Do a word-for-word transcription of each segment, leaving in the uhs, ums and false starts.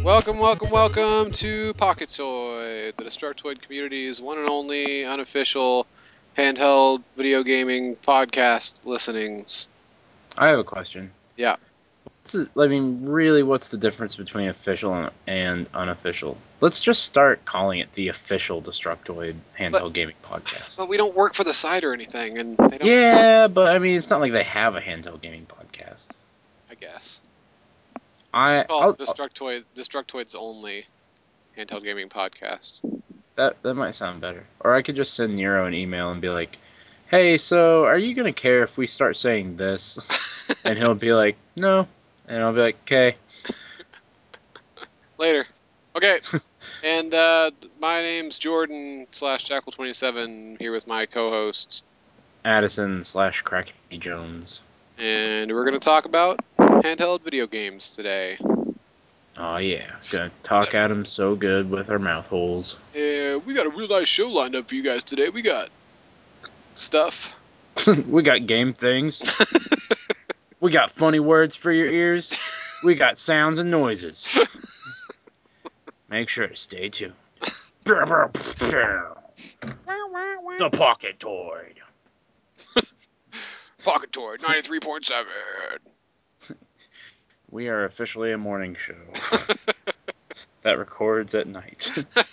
Welcome, welcome, welcome to Pocketoid, the Destructoid community's one and only unofficial handheld video gaming podcast listenings. I have a question. Yeah. What's the, I mean, really, what's the difference between official and, and unofficial? Let's just start calling it the official Destructoid handheld But- gaming podcast. But we don't work for the site or anything, and they don't, Yeah, but I mean, it's not like they have a handheld gaming podcast. I guess. I Call I'll, it Destructoid, Destructoid's only handheld gaming podcast. that that might sound better. Or I could just send Nero an email and be like, "Hey, so are you gonna care if we start saying this?" And he'll be like, "No," and I'll be like, "Okay." Later. Okay. And uh, my name's Jordan slash Jackal twenty-seven, here with my co-host. Addison slash Cracky Jones. And we're going to talk about handheld video games today. Oh yeah, gonna talk at him so good with our mouth holes. Yeah, we got a real nice show lined up for you guys today. We got stuff. We got game things. We got funny words for your ears. We got sounds and noises. Make sure to stay tuned. The Pocketoid. Pocketoid ninety-three point seven. We are officially a morning show that records at night.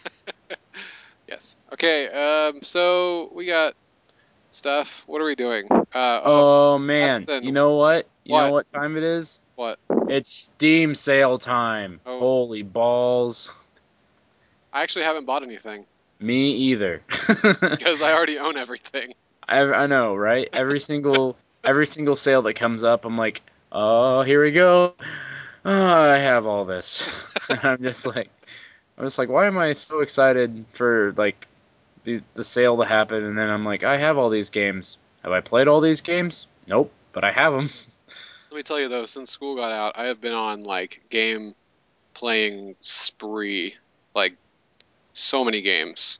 Yes. Okay, um, so we got stuff. What are we doing? Uh, Oh man, Addison, you know what? You what? know what time it is? What? It's Steam sale time. Oh. Holy balls. I actually haven't bought anything Me either. because I already own everything. I, I know, right? Every single every single sale that comes up, I'm like, oh, here we go. Oh, I have all this. And I'm just like, I'm just like, why am I so excited for like the the sale to happen? And then I'm like, I have all these games. Have I played all these games? Nope, but I have them. Let me tell you though, since school got out, I have been on like game playing spree, like so many games.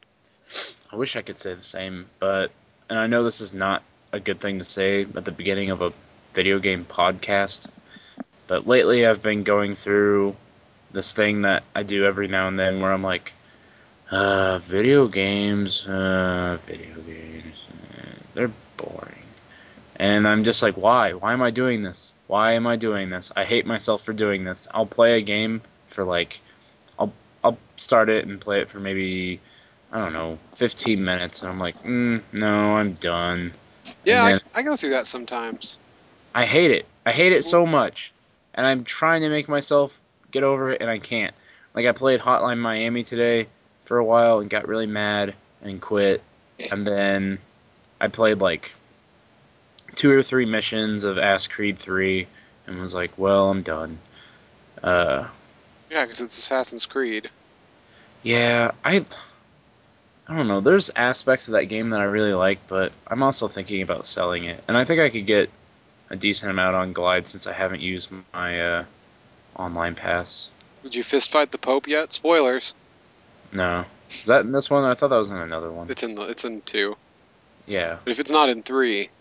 I wish I could say the same, but and I know this is not a good thing to say at the beginning of a video game podcast, but lately I've been going through this thing that I do every now and then where I'm like, uh, video games, uh, video games, uh, they're boring. And I'm just like, why? Why am I doing this? Why am I doing this? I hate myself for doing this. I'll play a game for like, I'll I'll start it and play it for maybe, I don't know, fifteen minutes, and I'm like, mm, no, I'm done. Yeah, And I, then I go through that sometimes. I hate it. I hate it so much, and I'm trying to make myself get over it, and I can't. Like I played Hotline Miami today for a while and got really mad and quit, and then I played like two or three missions of Ass Creed three and was like, well, I'm done. Uh, Yeah, because it's Assassin's Creed. yeah, I I don't know. There's aspects of that game that I really like, but I'm also thinking about selling it, and I think I could get a decent amount on Glide since I haven't used my uh, online pass. Did you fist fight the Pope yet? Spoilers. No. Is that in this one? I thought that was in another one. It's in the, it's in two. Yeah. But if it's not in three,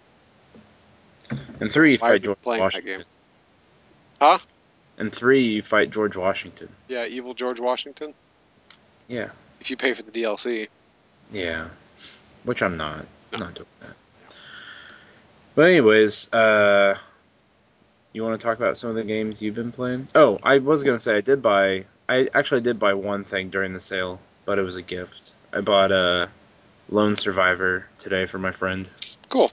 In three, you why are fight you George playing that Washington. game? Huh? In three, you fight George Washington. Yeah, evil George Washington. Yeah. If you pay for the D L C. Yeah. Which I'm not. No. I'm not doing that. But anyways, uh, you want to talk about some of the games you've been playing? Oh, I was gonna say I did buy. I actually did buy one thing during the sale, but it was a gift. I bought a Lone Survivor today for my friend. Cool.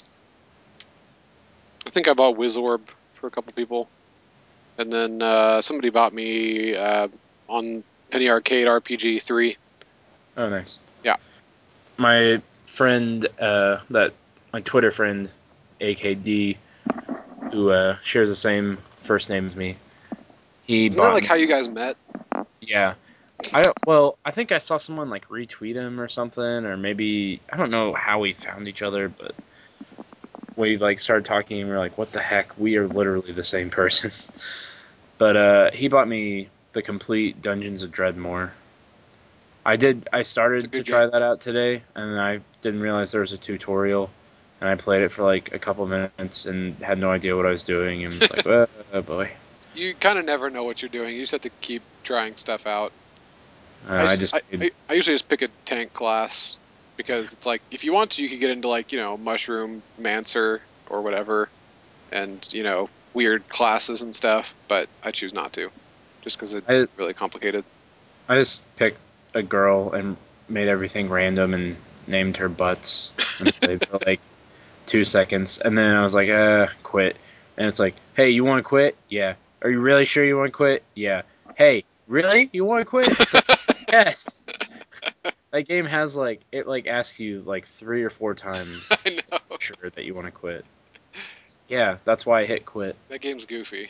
I think I bought Wizorb for a couple people. And then uh, somebody bought me uh, on Penny Arcade R P G three. Oh, nice. Yeah. My friend, uh, that my Twitter friend, A K D, who uh, shares the same first name as me. He Isn't that bought like me. how you guys met? Yeah. I don't, well, I think I saw someone like retweet him or something, or maybe I don't know how we found each other, but we like started talking and we are like, what the heck? We are literally the same person. But uh, he bought me the complete Dungeons of Dreadmore. I did. I It's a started to good try game. that out today, and I didn't realize there was a tutorial. And I played it for like a couple minutes and had no idea what I was doing, and was like, oh boy. you kind of never know what you're doing. You just have to keep trying stuff out. Uh, I I just, just I, played- I, I usually just pick a tank class because it's like if you want to, you could get into like you know mushroom mancer or whatever, and you know weird classes and stuff. But I choose not to, just because it's I really complicated. I just picked a girl and made everything random and named her Butts and played for like two seconds, and then I was like, uh, quit. And it's like, hey, you want to quit? Yeah. Are you really sure you want to quit? Yeah. Hey, really? You want to quit? It's like, yes. That game has like it like asks you like three or four times I know sure that you want to quit. Yeah, that's why I hit quit. that game's goofy.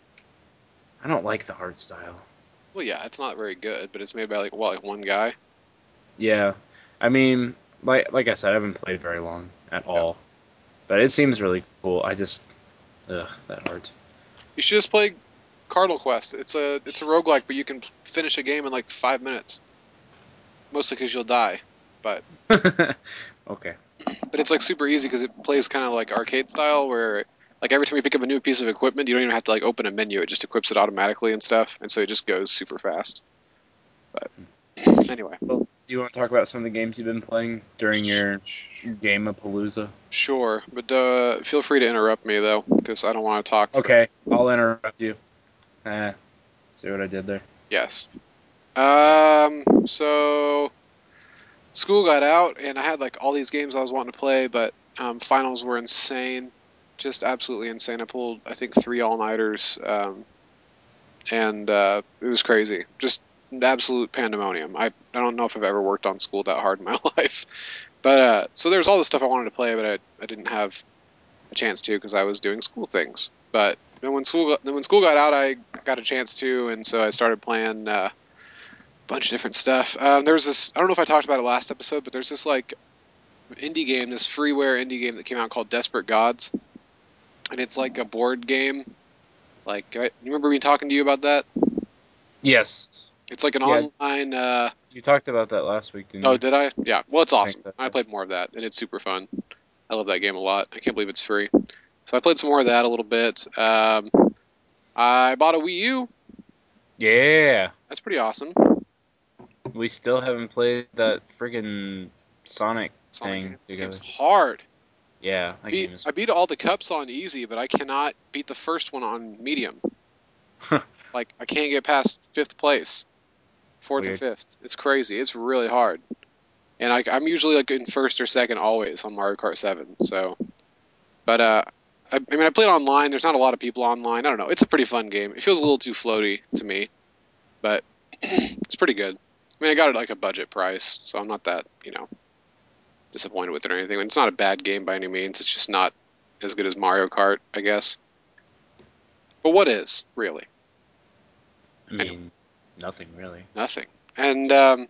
I don't like the hard style. Well, yeah, it's not very good, but it's made by like what, like one guy. Yeah, I mean, like like I said, I haven't played very long at Yeah. all, but it seems really cool. I just, ugh, that art. You should just play Cardinal Quest. It's a it's a roguelike, but you can finish a game in like five minutes. Mostly because you'll die, but Okay. but it's like super easy because it plays kind of like arcade style, where like every time you pick up a new piece of equipment, you don't even have to like open a menu. It just equips it automatically and stuff, and so it just goes super fast. But anyway, Well, do you want to talk about some of the games you've been playing during your game of Palooza? sure, but uh, feel free to interrupt me though, because I don't want to talk. For, Okay, I'll interrupt you. Ah, see what I did there? yes. Um. So school got out, and I had like all these games I was wanting to play, but um, finals were insane, just absolutely insane. I pulled I think three all nighters, um, and uh, it was crazy, just absolute pandemonium. I I don't know if I've ever worked on school that hard in my life, but uh, so there's all this stuff I wanted to play, but I I didn't have a chance to because I was doing school things. But then when school then when school got out, I got a chance to, and so I started playing. Uh, bunch of different stuff. Um, there was this. I don't know if I talked about it last episode, but there's this like indie game, this freeware indie game that came out called Desperate Gods, and it's like a board game. Like, I, you remember me talking to you about that? Yes. It's like an Yeah, online. Uh, you talked about that last week, didn't oh, you? did I? Yeah. Well, it's I think awesome. so. I played more of that, and it's super fun. I love that game a lot. I can't believe it's free. So I played some more of that a little bit. Um, I bought a Wii U. Yeah. That's pretty awesome. We still haven't played that friggin' Sonic Sonic game. thing That game's together. hard. Yeah, that Beat, game is. I beat all the cups on easy, but I cannot beat the first one on medium. Like I can't get past fifth place, fourth or Weird. fifth. It's crazy. It's really hard. And I, I'm usually like in first or second always on Mario Kart seven. So, but uh, I, I mean, I played online. There's not a lot of people online. I don't know. It's a pretty fun game. It feels a little too floaty to me, but it's pretty good. I mean, I got it at like a budget price, so I'm not that you know disappointed with it or anything. And it's not a bad game by any means. It's just not as good as Mario Kart, I guess. But what is really? I Anyway, mean, nothing really. nothing. And um,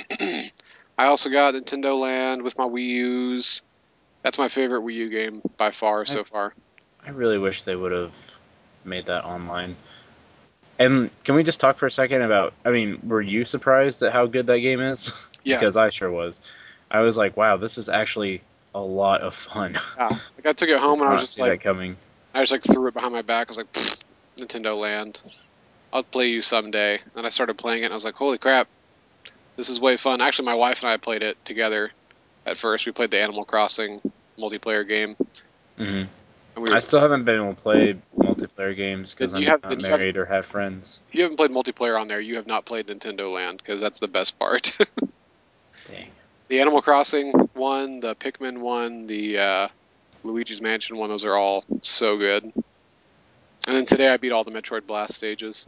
I also got Nintendo Land with my Wii U's. That's my favorite Wii U game by far I so far. I really wish they would have made that online. And can we just talk for a second about? I mean, were you surprised at how good that game is? Yeah, Because I sure was. I was like, wow, this is actually a lot of fun. yeah. Like I took it home Did and I was not just see like, that coming. I just like threw it behind my back. I was like, "Pfft, Nintendo Land. I'll play you someday. And I started playing it and I was like, holy crap, this is way fun. Actually, my wife and I played it together at first. We played the Animal Crossing multiplayer game. hmm And we I were, still haven't been able to play multiplayer games because then you I'm have, not then you have, married or have friends. if you haven't played multiplayer on there, you have not played Nintendo Land because that's the best part. Dang. The Animal Crossing one, the Pikmin one, the uh, Luigi's Mansion one, those are all so good. And then today I beat all the Metroid Blast stages.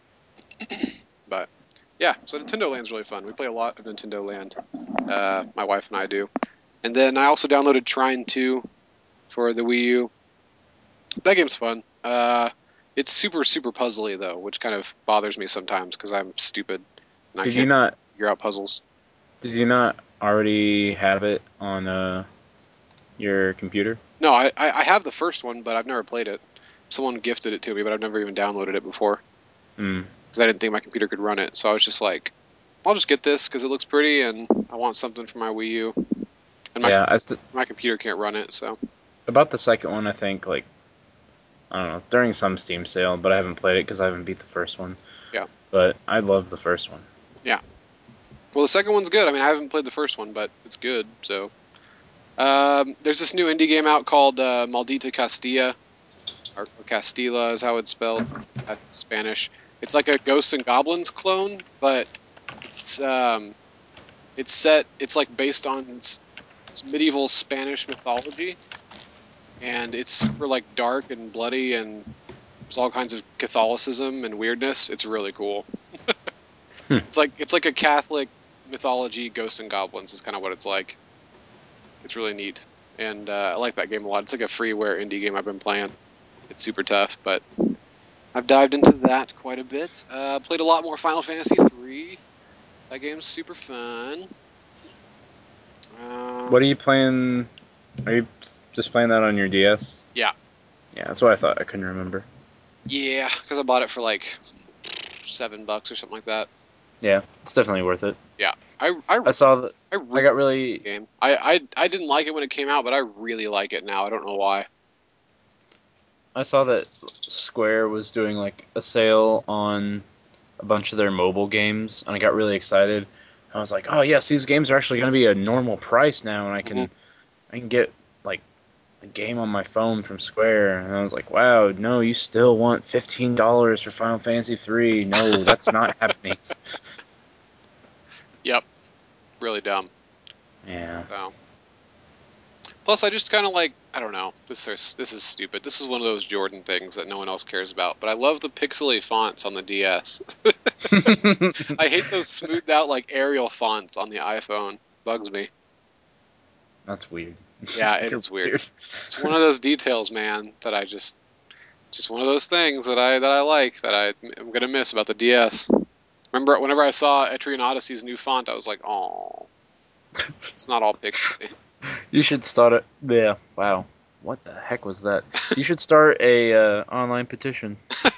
But yeah, so Nintendo Land's really fun. We play a lot of Nintendo Land. Uh, my wife and I do. And then I also downloaded Trine two for the Wii U. That game's fun. Uh, it's super, super puzzly, though, which kind of bothers me sometimes because I'm stupid and I Did you can't not? figure out puzzles. Did you not already have it on uh, your computer? No, I, I I have the first one, but I've never played it. Someone gifted it to me, but I've never even downloaded it before Hmm. because I didn't think my computer could run it. So I was just like, I'll just get this because it looks pretty and I want something for my Wii U. And my Yeah, I st- my computer can't run it, so about the second one. I think like I don't know, during some Steam sale, but I haven't played it because I haven't beat the first one. Yeah. But I love the first one. Yeah. Well, the second one's good. I mean, I haven't played the first one, but it's good. So, um, there's this new indie game out called uh, Maldita Castilla, or, or Castilla is how it's spelled. That's Spanish. It's like a Ghosts and Goblins clone, but it's um, it's set. It's like based on s- medieval Spanish mythology, and it's super like dark and bloody, and there's all kinds of Catholicism and weirdness. It's really cool. Hmm. It's like it's like a Catholic mythology, Ghosts and Goblins is kind of what it's like. It's really neat, and uh, I like that game a lot. It's like a freeware indie game I've been playing. It's super tough, but I've dived into that quite a bit. Uh, played a lot more Final Fantasy three. That game's super fun. Um, What are you playing? Are you just playing that on your D S? yeah, Yeah, that's what I thought. I couldn't remember. yeah, because I bought it for like seven bucks or something like that. Yeah, it's definitely worth it. Yeah, I I, I saw that. I I really got really. game. I, I I didn't like it when it came out, but I really like it now. I don't know why. I saw that Square was doing like a sale on a bunch of their mobile games, and I got really excited. I was like, "Oh yes, these games are actually going to be a normal price now, and I Mhm. can I can get like a game on my phone from Square." And I was like, "Wow, no, you still want fifteen dollars for Final Fantasy three? No, that's not happening." Yep, really dumb. Yeah. So plus, I just kind of like I don't know. This is this is stupid. This is one of those Jordan things that no one else cares about. But I love the pixely fonts on the D S. I hate those smoothed out like Arial fonts on the iPhone. Bugs me. That's weird. Yeah, it You're is weird. weird. It's one of those details, man, that I just just one of those things that I that I like that I am gonna miss about the D S. Remember, whenever I saw Etrian Odyssey's new font, I was like, oh, it's not all pixely. You should start it. Yeah. Wow. What the heck was that? You should start a uh, online petition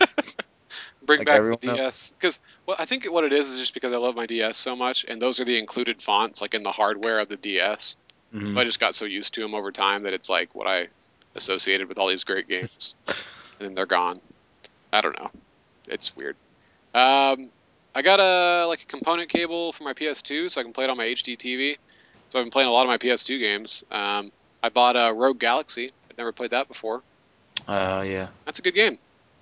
Bring like back the everyone else. D S because well, I think what it is is just because I love my D S so much, and those are the included fonts like in the hardware of the D S. Hmm. So I just got so used to them over time that it's like what I associated with all these great games, and then they're gone. I don't know. It's weird. Um, I got a like a component cable for my P S two so I can play it on my H D T V. So I've been playing a lot of my P S two games. Um, I bought a Rogue Galaxy. I'd never played that before. Oh yeah. That's a good game.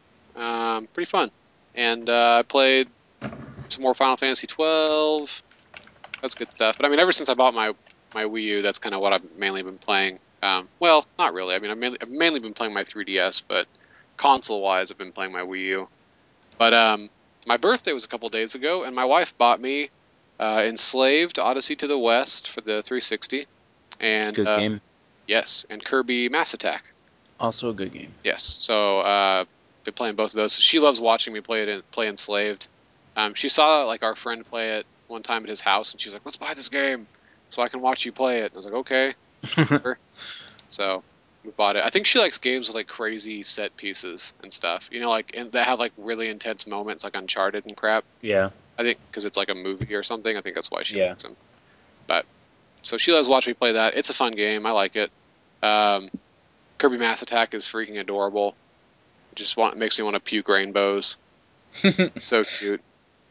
Um, pretty fun. And uh, I played some more Final Fantasy twelve. That's good stuff. But I mean, ever since I bought my my Wii U, that's kind of what I've mainly been playing. Um, well, not really. I mean, I've mainly, I've mainly been playing my three D S, but console-wise, I've been playing my Wii U. But um, my birthday was a couple days ago, and my wife bought me uh, Enslaved: Odyssey to the West for the three sixty, It's a and good uh, game. yes, and Kirby Mass Attack. Also a good game. Yes, so uh, been playing both of those. She loves watching me play it. In, play Enslaved. Um, she saw like our friend play it one time at his house, and she's like, "Let's buy this game so I can watch you play it." And I was like, "Okay." Sure." So we bought it. I think she likes games with like crazy set pieces and stuff. You know, like and that have like really intense moments, like Uncharted and crap. Yeah. I think because it's like a movie or something. I think that's why she Yeah. likes them. But so she loves watching me play that. It's a fun game. I like it. Um, Kirby Mass Attack is freaking adorable. It just want makes me want to puke rainbows. It's so cute.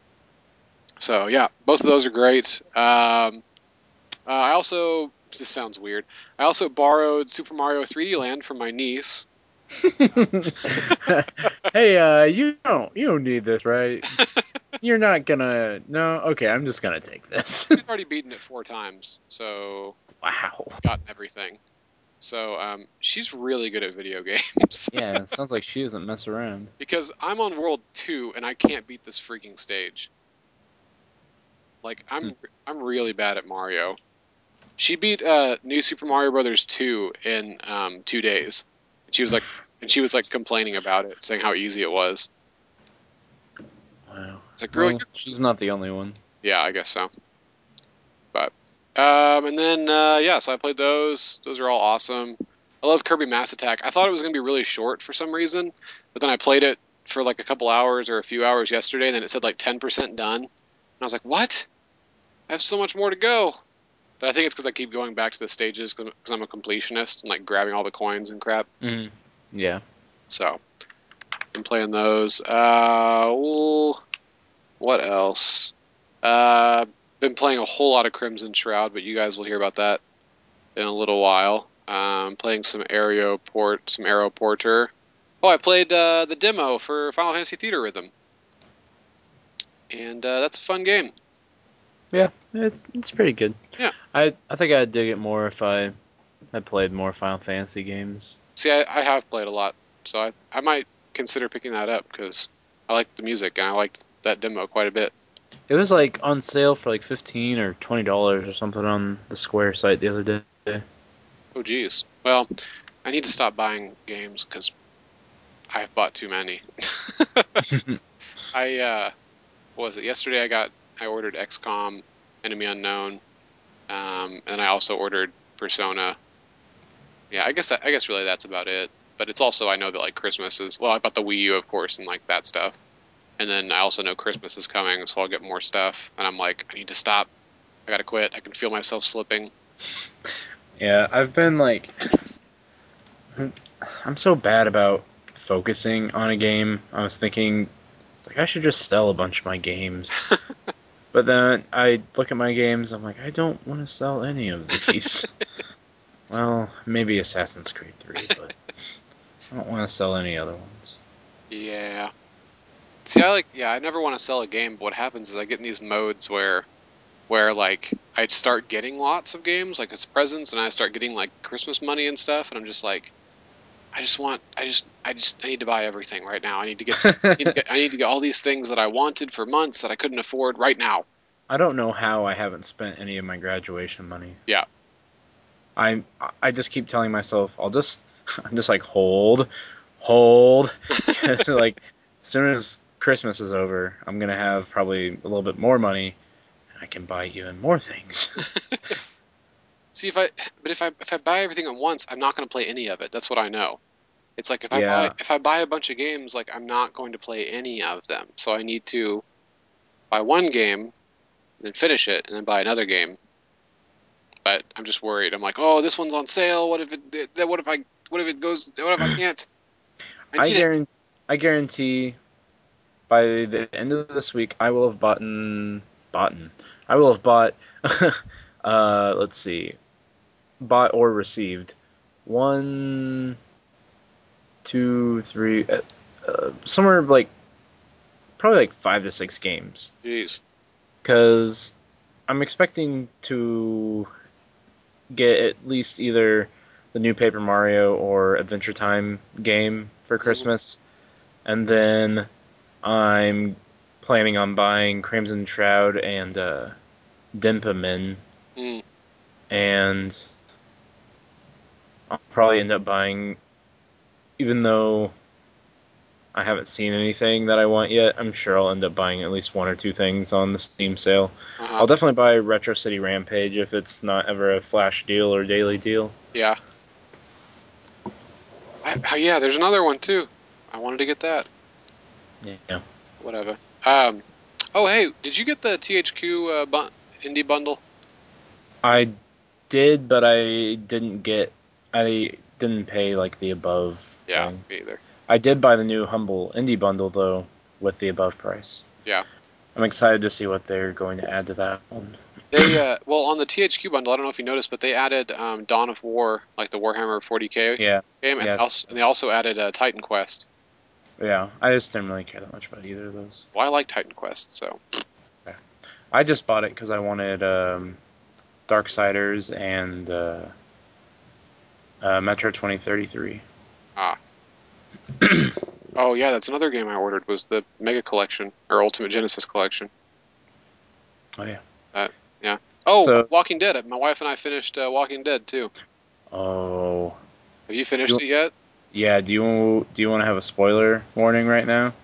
So yeah, both of those are great. Um, uh, I also this sounds weird. I also borrowed Super Mario three D Land from my niece. Hey, uh, you don't you don't need this, right? You're not gonna. No, okay, I'm just gonna take this. She's already beaten it four times, so Wow. gotten everything. So um, she's really good at video games. Yeah, it sounds like she doesn't mess around. Because I'm on World Two and I can't beat this freaking stage. Like Hmm. I'm I'm really bad at Mario. She beat uh, New Super Mario Brothers two in um, two days. And she was like, and she was like complaining about it, saying how easy it was. Wow. It's like, girl, Well, you're she's not the only one. yeah, I guess so. But um, and then uh, yeah, so I played those. Those are all awesome. I love Kirby Mass Attack. I thought it was gonna be really short for some reason, but then I played it for like a couple hours or a few hours yesterday, and then it said like ten percent done, and I was like, what? I have so much more to go. But I think it's because I keep going back to the stages because I'm a completionist and like grabbing all the coins and crap. Mm. Yeah. So been playing those. Uh, well, what else? Uh, been playing a whole lot of Crimson Shroud, but you guys will hear about that in a little while. Um, playing some Aero Port, some Aero Porter. Oh, I played uh, the demo for Final Fantasy Theater Rhythm, and uh, that's a fun game. Yeah, it's it's pretty good. Yeah. I I think I'd dig it more if I had played more Final Fantasy games. See, I, I have played a lot, so I I might consider picking that up because I like the music and I liked that demo quite a bit. It was like on sale for like fifteen or twenty dollars or something on the Square site the other day. Oh, geez. Well, I need to stop buying games because I've bought too many. I uh, what was it yesterday? I got I ordered X COM, Enemy Unknown, um, and I also ordered Persona. Yeah, I guess that, I guess really that's about it. But it's also I know that like Christmas is well, I bought the Wii U of course and like that stuff, and then I also know Christmas is coming, so I'll get more stuff. And I'm like, I need to stop. I gotta quit. I can feel myself slipping. Yeah, I've been like, I'm so bad about focusing on a game. I was thinking, it's like I should just sell a bunch of my games. But then I look at my games, I'm like, I don't want to sell any of these. Well, maybe Assassin's Creed three, but I don't want to sell any other ones. Yeah. See, I like yeah, I never want to sell a game, but what happens is I get in these modes where where like I start getting lots of games like as presents and I start getting like Christmas money and stuff and I'm just like I just want I just I just I need to buy everything right now. I need to get I need to get I need to get all these things that I wanted for months that I couldn't afford right now. I don't know how I haven't spent any of my graduation money. Yeah. I I just keep telling myself I'll just I'm just like hold, hold, because like as soon as Christmas is over, I'm gonna have probably a little bit more money, and I can buy even more things. See if I but if I if I buy everything at once, I'm not going to play any of it. That's what I know. It's like if I buy Yeah, if I buy a bunch of games, like I'm not going to play any of them. So I need to buy one game, then finish it, and then buy another game. But I'm just worried. I'm like, oh, this one's on sale. What if it? What if I? What if it goes? What if I can't? I I need it. guarantee I guarantee by the end of this week I will have bought bought I will have bought uh let's see bought or received one two three uh, uh, somewhere like probably like five to six games Jeez. because I'm expecting to get at least either the new Paper Mario or Adventure Time game for Mm, Christmas, and then I'm planning on buying Crimson Shroud and uh, Denpa mm. and I'll probably end up buying, even though I haven't seen anything that I want yet, I'm sure I'll end up buying at least one or two things on the Steam sale. Uh-huh. I'll definitely buy Retro City Rampage if it's not ever a flash deal or daily deal. Yeah. I, oh, yeah. There's another one too. I wanted to get that. Yeah. Whatever. Um. Oh, hey, did you get the T H Q uh, bu indie bundle? I did, but I didn't get. I didn't pay like the above Yeah, thing. me either. I did buy the new Humble Indie bundle though, with the above price. Yeah. I'm excited to see what they're going to add to that one. They uh well on the T H Q bundle, I don't know if you noticed, but they added um, Dawn of War, like the Warhammer forty K Yeah. game, and Yes. also and they also added uh, Titan Quest. Yeah. I just didn't really care that much about either of those. Well, I like Titan Quest, so Yeah. I just bought it because I wanted um, Darksiders and uh, uh, Metro twenty thirty-three. ah. Oh yeah, that's another game I ordered was the Mega Collection or Ultimate Genesis Collection. Oh yeah. Uh, yeah. Oh, So, Walking Dead. My wife and I finished uh, Walking Dead too. oh, Have you do finished you, it yet? yeah. Do you do you want to have a spoiler warning right now?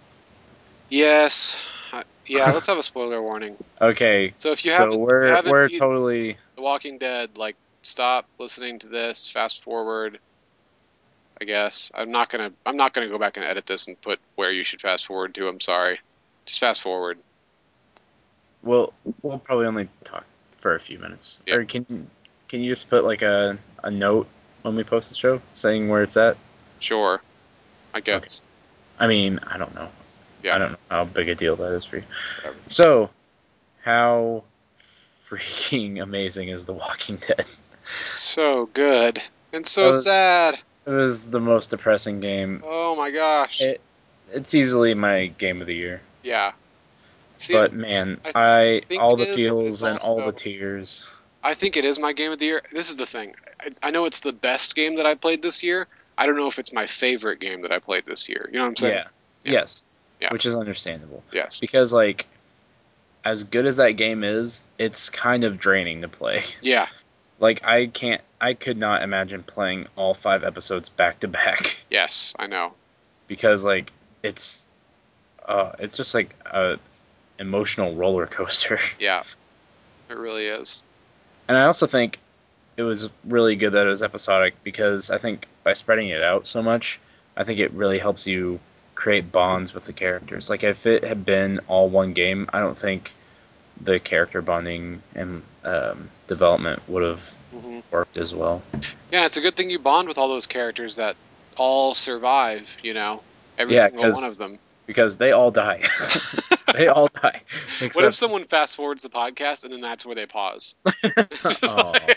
Yes. Uh, yeah, let's have a spoiler warning. Okay. So if you So haven't if you we're haven't we're beat totally The Walking Dead, like stop listening to this, fast forward, I guess. I'm not gonna I'm not gonna go back and edit this and put where you should fast forward to. I'm sorry. Just fast forward. we'll we'll probably only talk for a few minutes. Yeah, Or can can you just put like a a note when we post the show saying where it's at? sure. I Okay. guess. I mean, I don't know. Yeah. I don't know how big a deal that is for you. Whatever. So, how freaking amazing is The Walking Dead? So good and That so was, sad. it was the most depressing game. Oh my gosh. It, it's easily my game of the year. Yeah. See, But man, I I think all it the is, but feels it's and all the also. tears. I think it is my game of the year. This is the thing. I, I know it's the best game that I played this year. I don't know if it's my favorite game that I played this year. You know what I'm saying? Yeah. Yeah. Yes. Yeah. Which is understandable. Yes. Because like as good as that game is, it's kind of draining to play. Yeah. Like I can't I could not imagine playing all five episodes back to back Yes. I know. because like it's uh it's just like a emotional roller coaster. Yeah. It really is. And I also think it was really good that it was episodic because I think by spreading it out so much, I think it really helps you create bonds with the characters. Like if it had been all one game, I don't think the character bonding and um, development would have Hmm. worked as well. Yeah. It's a good thing you bond with all those characters that all survive. You know, every Yeah, single one because of them. because they all die. They all die What if except. someone fast forwards the podcast and then that's where they pause? Just Oh, like,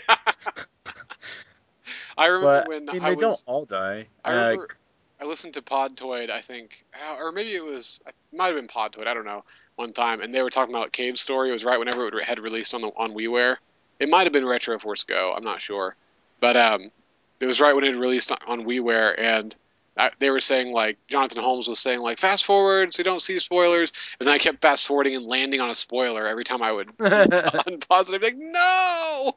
I remember but when I mean I they don't was. all die. I Uh, remember I listened to Podtoid, I think, uh, or maybe it was, it might have been Podtoid, I don't know, one time, and they were talking about Cave Story. It was right whenever it had released on the on WiiWare. It might have been Retro Force Go, I'm not sure, but um, it was right when it had released on, on WiiWare, and I, they were saying like Jonathan Holmes was saying like fast forward so you don't see spoilers, and then I kept fast forwarding and landing on a spoiler every time I would unpause it. I'd be like, no,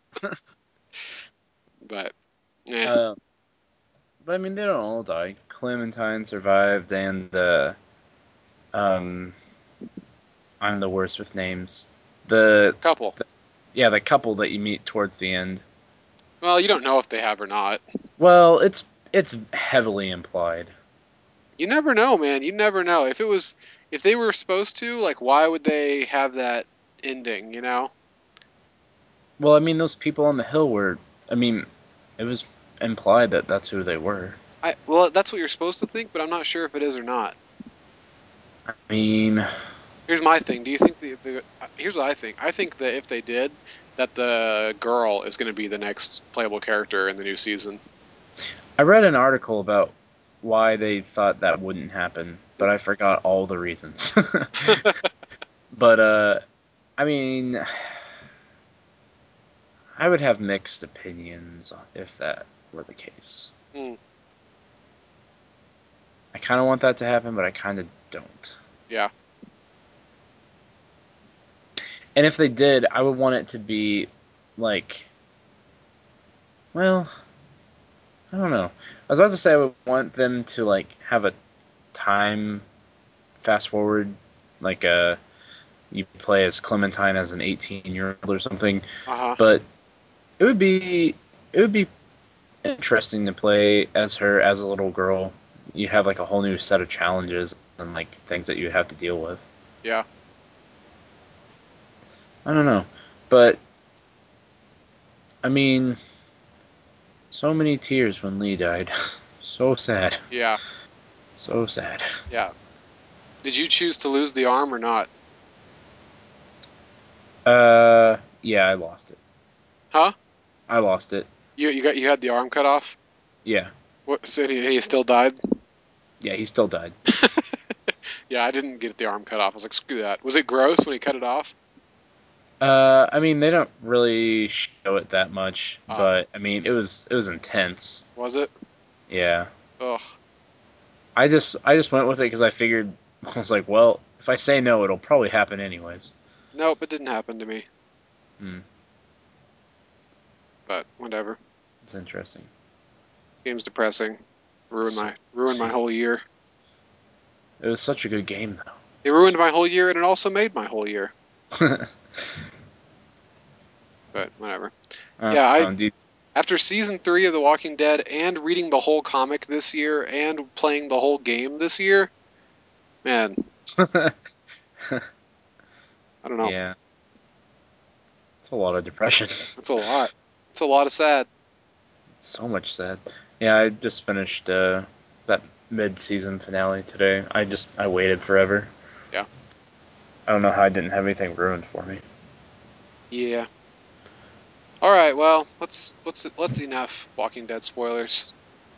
but yeah, uh, but I mean they don't all die. Clementine survived, and uh, um, I'm the worst with names. The, couple. the yeah, the couple that you meet towards the end. Well, you don't know if they have or not. Well, it's it's heavily implied. You never know, man. You never know. If it was, if they were supposed to, like, why would they have that ending, you know? Well, I mean, those people on the hill were. I mean, it was implied that that's who they were. I, well, that's what you're supposed to think, but I'm not sure if it is or not. I mean, Here's my thing. Do you think the, the uh, here's what I think. I think that if they did, that the girl is going to be the next playable character in the new season. I read an article about why they thought that wouldn't happen, but I forgot all the reasons. But uh, I mean, I would have mixed opinions if that were the case. Hmm, I kind of want that to happen, but I kind of don't. yeah, And if they did, I would want it to be like, well, I don't know. I was about to say I would want them to like have a time fast forward, like uh, you play as Clementine as an eighteen year old or something. uh-huh, But it would be it would be interesting to play as her as a little girl. You have like a whole new set of challenges and like things that you have to deal with. yeah, I don't know, but I mean, so many tears when Lee died. So sad. yeah, So sad. yeah. Did you choose to lose the arm or not? Uh, yeah, I lost it. Huh? I lost it. You you got you had the arm cut off? Yeah, What? So he, he still died? yeah, he still died. Yeah, I didn't get the arm cut off. I was like, screw that. Was it gross when he cut it off? Uh, I mean, they don't really show it that much, Ah, but I mean, it was it was intense. was it? Yeah, Ugh. I just I just went with it because I figured I was like, well, if I say no, it'll probably happen anyways. Nope, it didn't happen to me. Hmm, But whatever. it's interesting. Game's depressing. Ruined So my ruined my whole year. it was such a good game It ruined my whole year, and it also made my whole year. though. But whatever. uh, Yeah, I um, dude, after season three of The Walking Dead and reading the whole comic this year and playing the whole game this year, man, I don't know. yeah, it's a lot of depression. That's a lot. It's a lot of sad. So much sad. Yeah, I just finished uh, that. mid-season finale today. I just I waited forever. Yeah. I don't know how I didn't have anything ruined for me. Yeah. All right. Well, let's let's let's enough Walking Dead spoilers.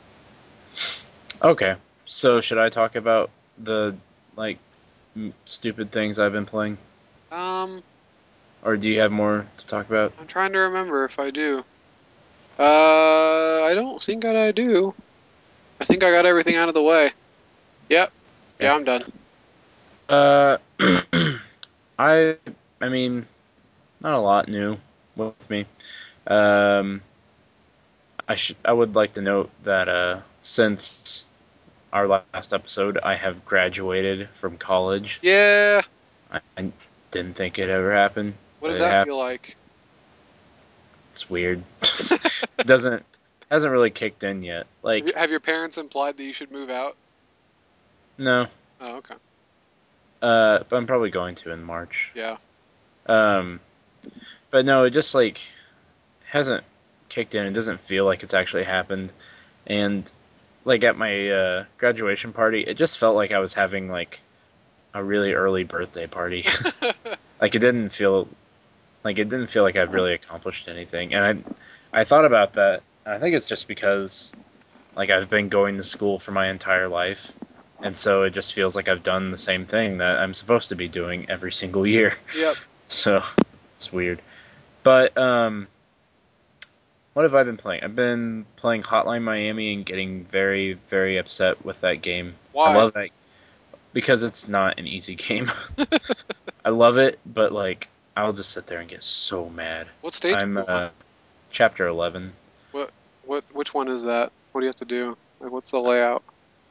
Okay, so should I talk about the like m- stupid things I've been playing, Um, or do you have more to talk about? I'm trying to remember if I do. Uh, I don't think that I do. I think I got everything out of the way. Yep. Okay. Yeah, I'm done. Uh, I I mean, not a lot new with me. Um, I should I would like to note that uh, since our last episode, I have graduated from college. Yeah. I, I didn't think it ever happened, What but does it that happened. feel like? It's weird. It doesn't hasn't really kicked in yet. Have you- Like have your parents implied that you should move out? no, Oh, okay. uh, but I'm probably going to in March. Yeah. Um, but no, it just like hasn't kicked in. It doesn't feel like it's actually happened. And like at my uh, graduation party, it just felt like I was having like a really early birthday party. Like it didn't feel like it didn't feel like I'd really accomplished anything. And I I thought about that. I think it's just because like I've been going to school for my entire life. And so it just feels like I've done the same thing that I'm supposed to be doing every single year. Yep. So it's weird. But um what have I been playing? I've been playing Hotline Miami and getting very, very upset with that game. I Why? love that because it's not an easy game. I love it, but like I'll just sit there and get so mad. What stage I'm are you on? uh, chapter eleven. What what which one is that? What do you have to do? Like, what's the layout?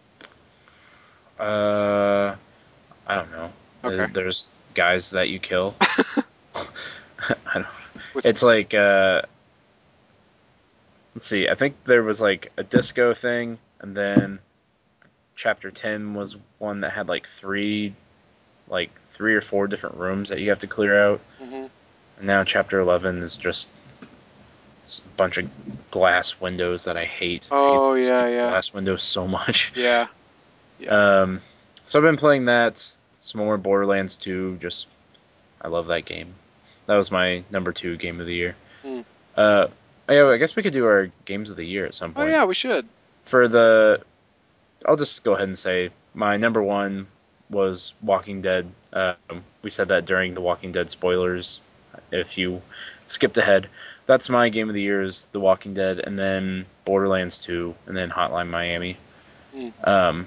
Uh, I don't know. Okay. Uh, There's guys that you kill. I don't. With It's like uh, let's see. I think there was like a disco thing, and then chapter ten was one that had like three, like three or four different rooms that you have to clear out. hmm And now chapter eleven is just a bunch of glass windows that I hate. I hate Oh those yeah, stupid yeah. glass windows so much. Yeah. Yeah. Um, so I've been playing that. Some more Borderlands two. Just I love that game. That was my number two game of the year. Hmm. Uh, yeah, I guess we could do our games of the year at some Oh point. yeah, we should. For the, I'll just go ahead and say my number one was Walking Dead. Um, we said that during the Walking Dead spoilers. If you skipped ahead, that's my game of the year is The Walking Dead, and then Borderlands two, and then Hotline Miami. Hmm. Um,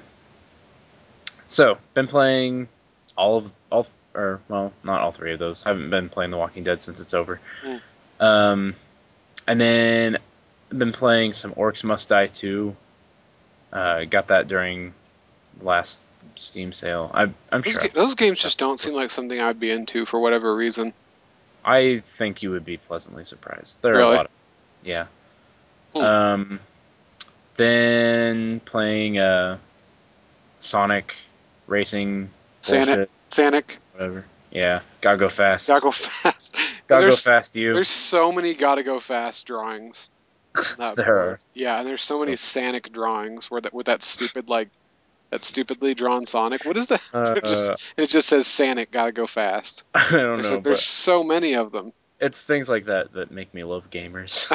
so been playing all of all or well, not all three of those. I haven't been playing The Walking Dead since it's over. Hmm. Um, and then I've been playing some Orcs Must Die two. Uh, got that during last Steam sale. I, I'm Those sure. ga- I've those games talked just don't about seem it. like something I'd be into for whatever reason. I think you would be pleasantly surprised. There are a Really? lot of yeah. Hmm. Um, then playing uh, Sonic racing Sanic. bullshit, Sanic. whatever. Yeah, gotta go Gotta fast. go fast. Gotta go There's fast, you. there's so many gotta go fast drawings on that There board. are. Yeah, and there's so many So, Sanic drawings where that with that stupid like that stupidly drawn Sonic. What is that? It uh, just it just says Sanic gotta go fast. I don't There's know, like there's but so many of them. it's things like that that make me love gamers.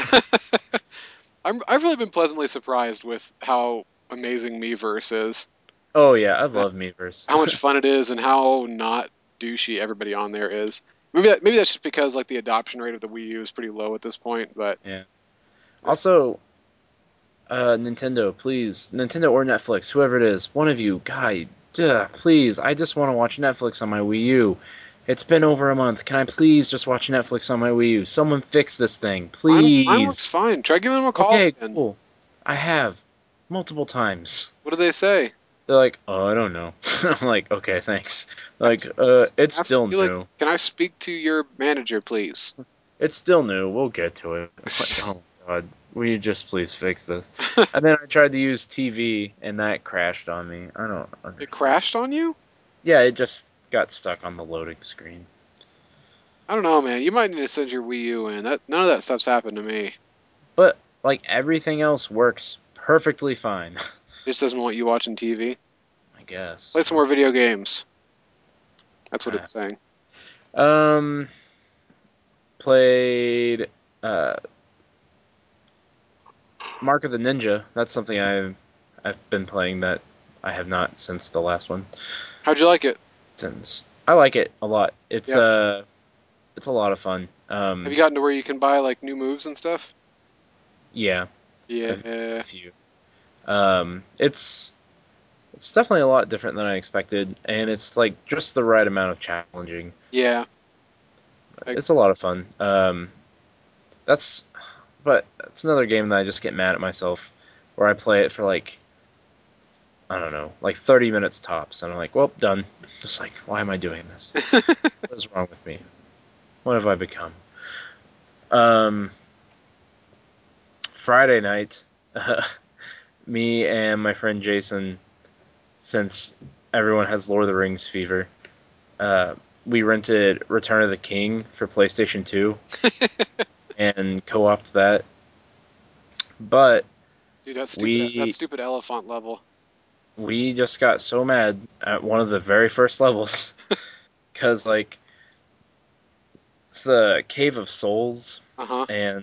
I'm I've really been pleasantly surprised with how amazing Miiverse is. Oh yeah, I Uh, love Miiverse. How much fun it is and how not douchey everybody on there is. Maybe that maybe that's just because like the adoption rate of the Wii U is pretty low at this point, but Yeah. Also, uh, Nintendo, please, Nintendo or Netflix, whoever it is, one of you, guy, duh, please, I just want to watch Netflix on my Wii U. It's been over a month. Can I please just watch Netflix on my Wii U? Someone fix this thing, mine mine works please. fine. Try giving them a call Okay, again. cool. I have multiple times. What do they say? They're like, oh, I don't know. I'm like, okay, thanks. Like, Ask, uh, it's ask still be like, new. can I speak to your manager, please? It's still new. We'll get to it. I'm like, oh god, will you just please fix this? And then I tried to use T V, and that crashed on me. I don't It understand. crashed on you? Yeah, it just got stuck on the loading screen. I don't know, man. You might need to send your Wii U in. That none of that stuff's happened to me. But like everything else works perfectly fine. just doesn't want you watching T V. I guess. Play some more video games. That's what it's saying. Um, played uh, Mark of the Ninja. That's something I've I've been playing that I have not since the last one. How'd you like it? Since I like it a lot. It's Yeah. uh it's a lot of fun. Have Um, you gotten to where you can buy like new moves and stuff? yeah, a, a Yeah. few. Um, it's it's definitely a lot different than I expected, and it's like just the right amount of challenging. Yeah. I, It's a lot of fun. Um, that's but it's another game that I just get mad at myself, where I play it for like I don't know, like thirty minutes tops, and I'm like, well, done. Just like, why am I doing this? What is wrong with me? What have I become? Um, Friday night, uh, me and my friend Jason, since everyone has Lord of the Rings fever, uh, we rented Return of the King for PlayStation two and co-opted that. But Dude, that stupid that we stupid elephant level. we just got so mad at one of the very first levels because like it's the Cave of Souls, Uh-huh. and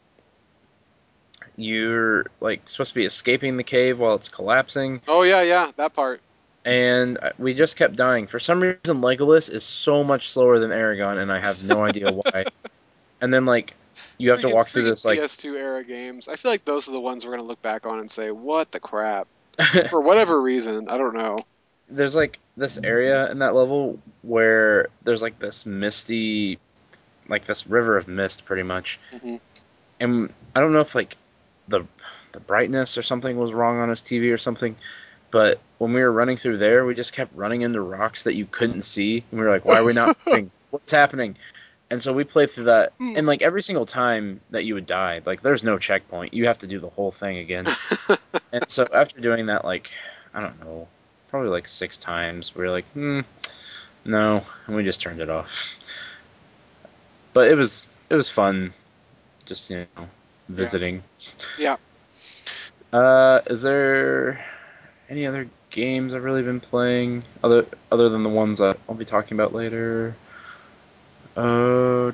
you're like supposed to be escaping the cave while it's collapsing, Oh yeah, yeah, that part. and we just kept dying. For some reason, Legolas is so much slower than Aragon, and I have no idea why. And then like you have to Freaking walk through freaking this like P S two era games. I feel like those are the ones we're gonna look back on and say, "What the crap?" For whatever reason, I don't know. there's like this area in that level where there's like this misty, like this river of mist, pretty much. Hmm. And I don't know if like the the brightness or something was wrong on his T V or something, but when we were running through there, we just kept running into rocks that you couldn't see, and we were like, "Why are we not moving? What's happening?" And so we played through that, and like every single time that you would die, like there's no checkpoint. You have to do the whole thing again. And so after doing that, like I don't know, probably like six times, we were like, "Hmm, no," and we just turned it off. But it was it was fun, just you know, Yeah, visiting. yeah. Uh, is there any other games I've really been playing other other than the ones that I'll be talking about later? Uh,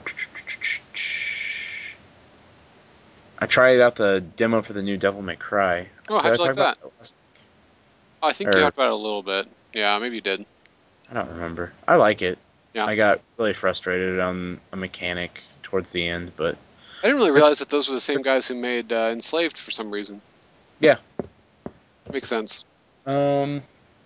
I tried out the demo for the new Devil May Cry. Oh, Did how'd I you talk like about that? that last? I think you Or talked about it a little bit. Yeah, maybe you did. I don't remember. I like it. Yeah. I got really frustrated on a mechanic towards the end, but I didn't really realize it's that those were the same guys who made uh, Enslaved for some reason. yeah. Makes sense. Um,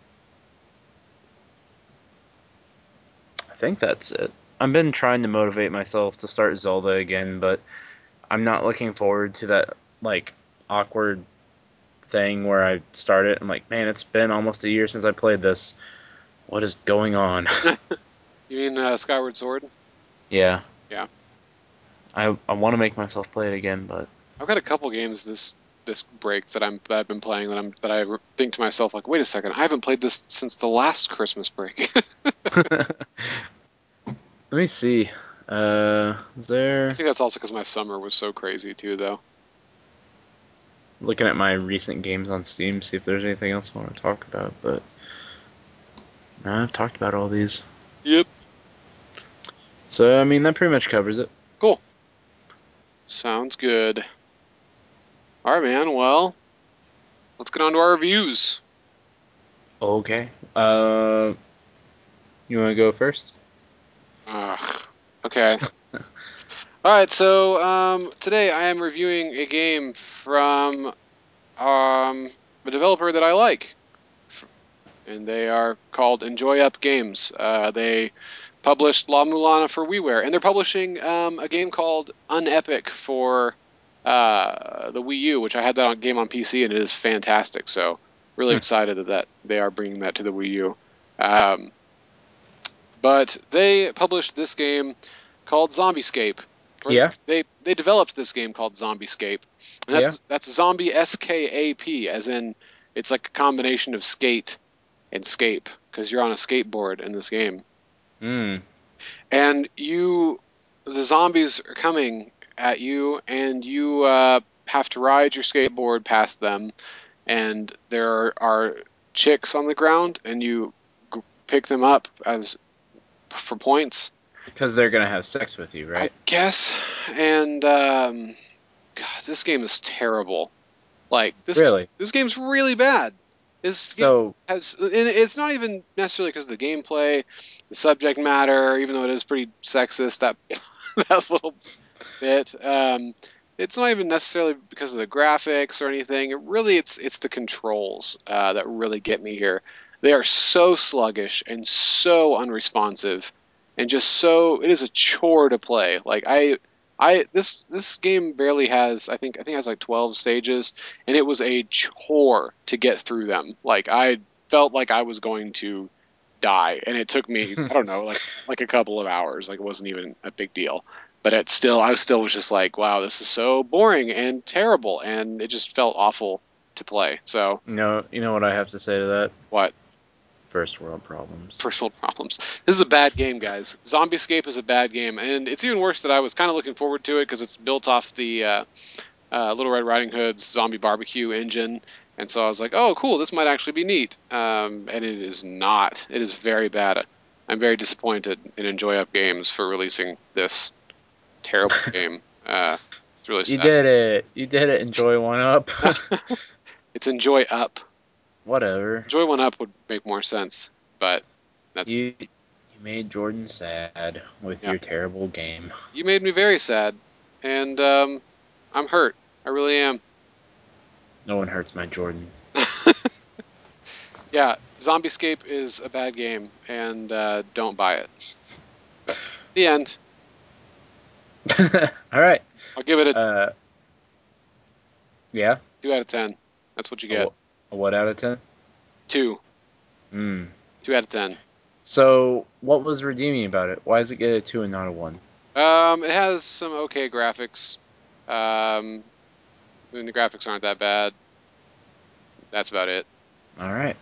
I think that's it. I've been trying to motivate myself to start Zelda again, but I'm not looking forward to that like awkward thing where I start it. I'm like, man, it's been almost a year since I played this. What is going on? You mean uh, Skyward Sword? Yeah, Yeah. I I want to make myself play it again, but I've got a couple games this this break that I'm that I've been playing that I'm that I re- think to myself like, wait a second, I haven't played this since the last Christmas break. let me see. Uh, is I there think that's also because my summer was so crazy too, though. looking at my recent games on Steam, see if there's anything else I want to talk about? But no, I've talked about all these. Yep. So I mean, that pretty much covers it. Cool. Sounds good. All right, man. Well, let's get on to our reviews. Okay. Uh, you want to go first? Ugh. Okay. All right. So um, today I am reviewing a game from um, a developer that I like, and they are called Enjoy Up Games. Uh, they published La Mulana for WiiWare, and they're publishing um, a game called Unepic for uh, the Wii U, which I had that on, game on P C, and it is fantastic. So really Hmm. excited that, that they are bringing that to the Wii U. Um, but they published this game called Zombiescape, or Yeah. they they developed this game called Zombiescape, and Yeah. that's that's Zombie S K A P, as in it's like a combination of skate and scape because you're on a skateboard in this game, Hmm. and you the zombies are coming at you, and you uh, have to ride your skateboard past them, and there are, are chicks on the ground, and you g- pick them up as for points, Because they're gonna have sex with you, I right? guess. And um, God, this game is terrible. Like this, Really? this game's really bad. This game So has, and it's not even necessarily because of the gameplay, the subject matter, even though it is pretty sexist. That that little bit. Um, it's not even necessarily because of the graphics or anything. It really, it's it's the controls uh, that really get me here. They are so sluggish and so unresponsive, and just so it is a chore to play. Like I, I this this game barely has. I think I think it has like twelve stages, and it was a chore to get through them. Like I felt like I was going to die, and it took me I don't know like like a couple of hours. Like it wasn't even a big deal, but it still I still was just like, wow, this is so boring and terrible, and it just felt awful to play. So you know, you know what I have to say to that? what? First world problems. First world problems. This is a bad game, guys. Zombie Escape is a bad game, and it's even worse that I was kind of looking forward to it because it's built off the uh, uh, Little Red Riding Hood's Zombie Barbecue engine, and so I was like, oh, cool, this might actually be neat. Um, and it is not. It is very bad. I'm very disappointed in Enjoy Up Games for releasing this terrible game. Uh, it's really You sad. did it. You did it. Enjoy one up. It's Enjoy Up. Whatever. Enjoy One Up would make more sense, but that's You you made Jordan sad with yeah. your terrible game. You made me very sad, and um, I'm hurt. I really am. No one hurts my Jordan. Yeah, Zombiescape is a bad game, and uh, don't buy it. The end. All right. I'll give it a Uh, yeah. two out of ten. That's what you A, get. wh- a what out of ten? Two. Hmm. Two out of ten. So, what was redeeming about it? Why does it get a two and not a one? Um, it has some okay graphics. Um, I mean, the graphics aren't that bad. That's about it. All right.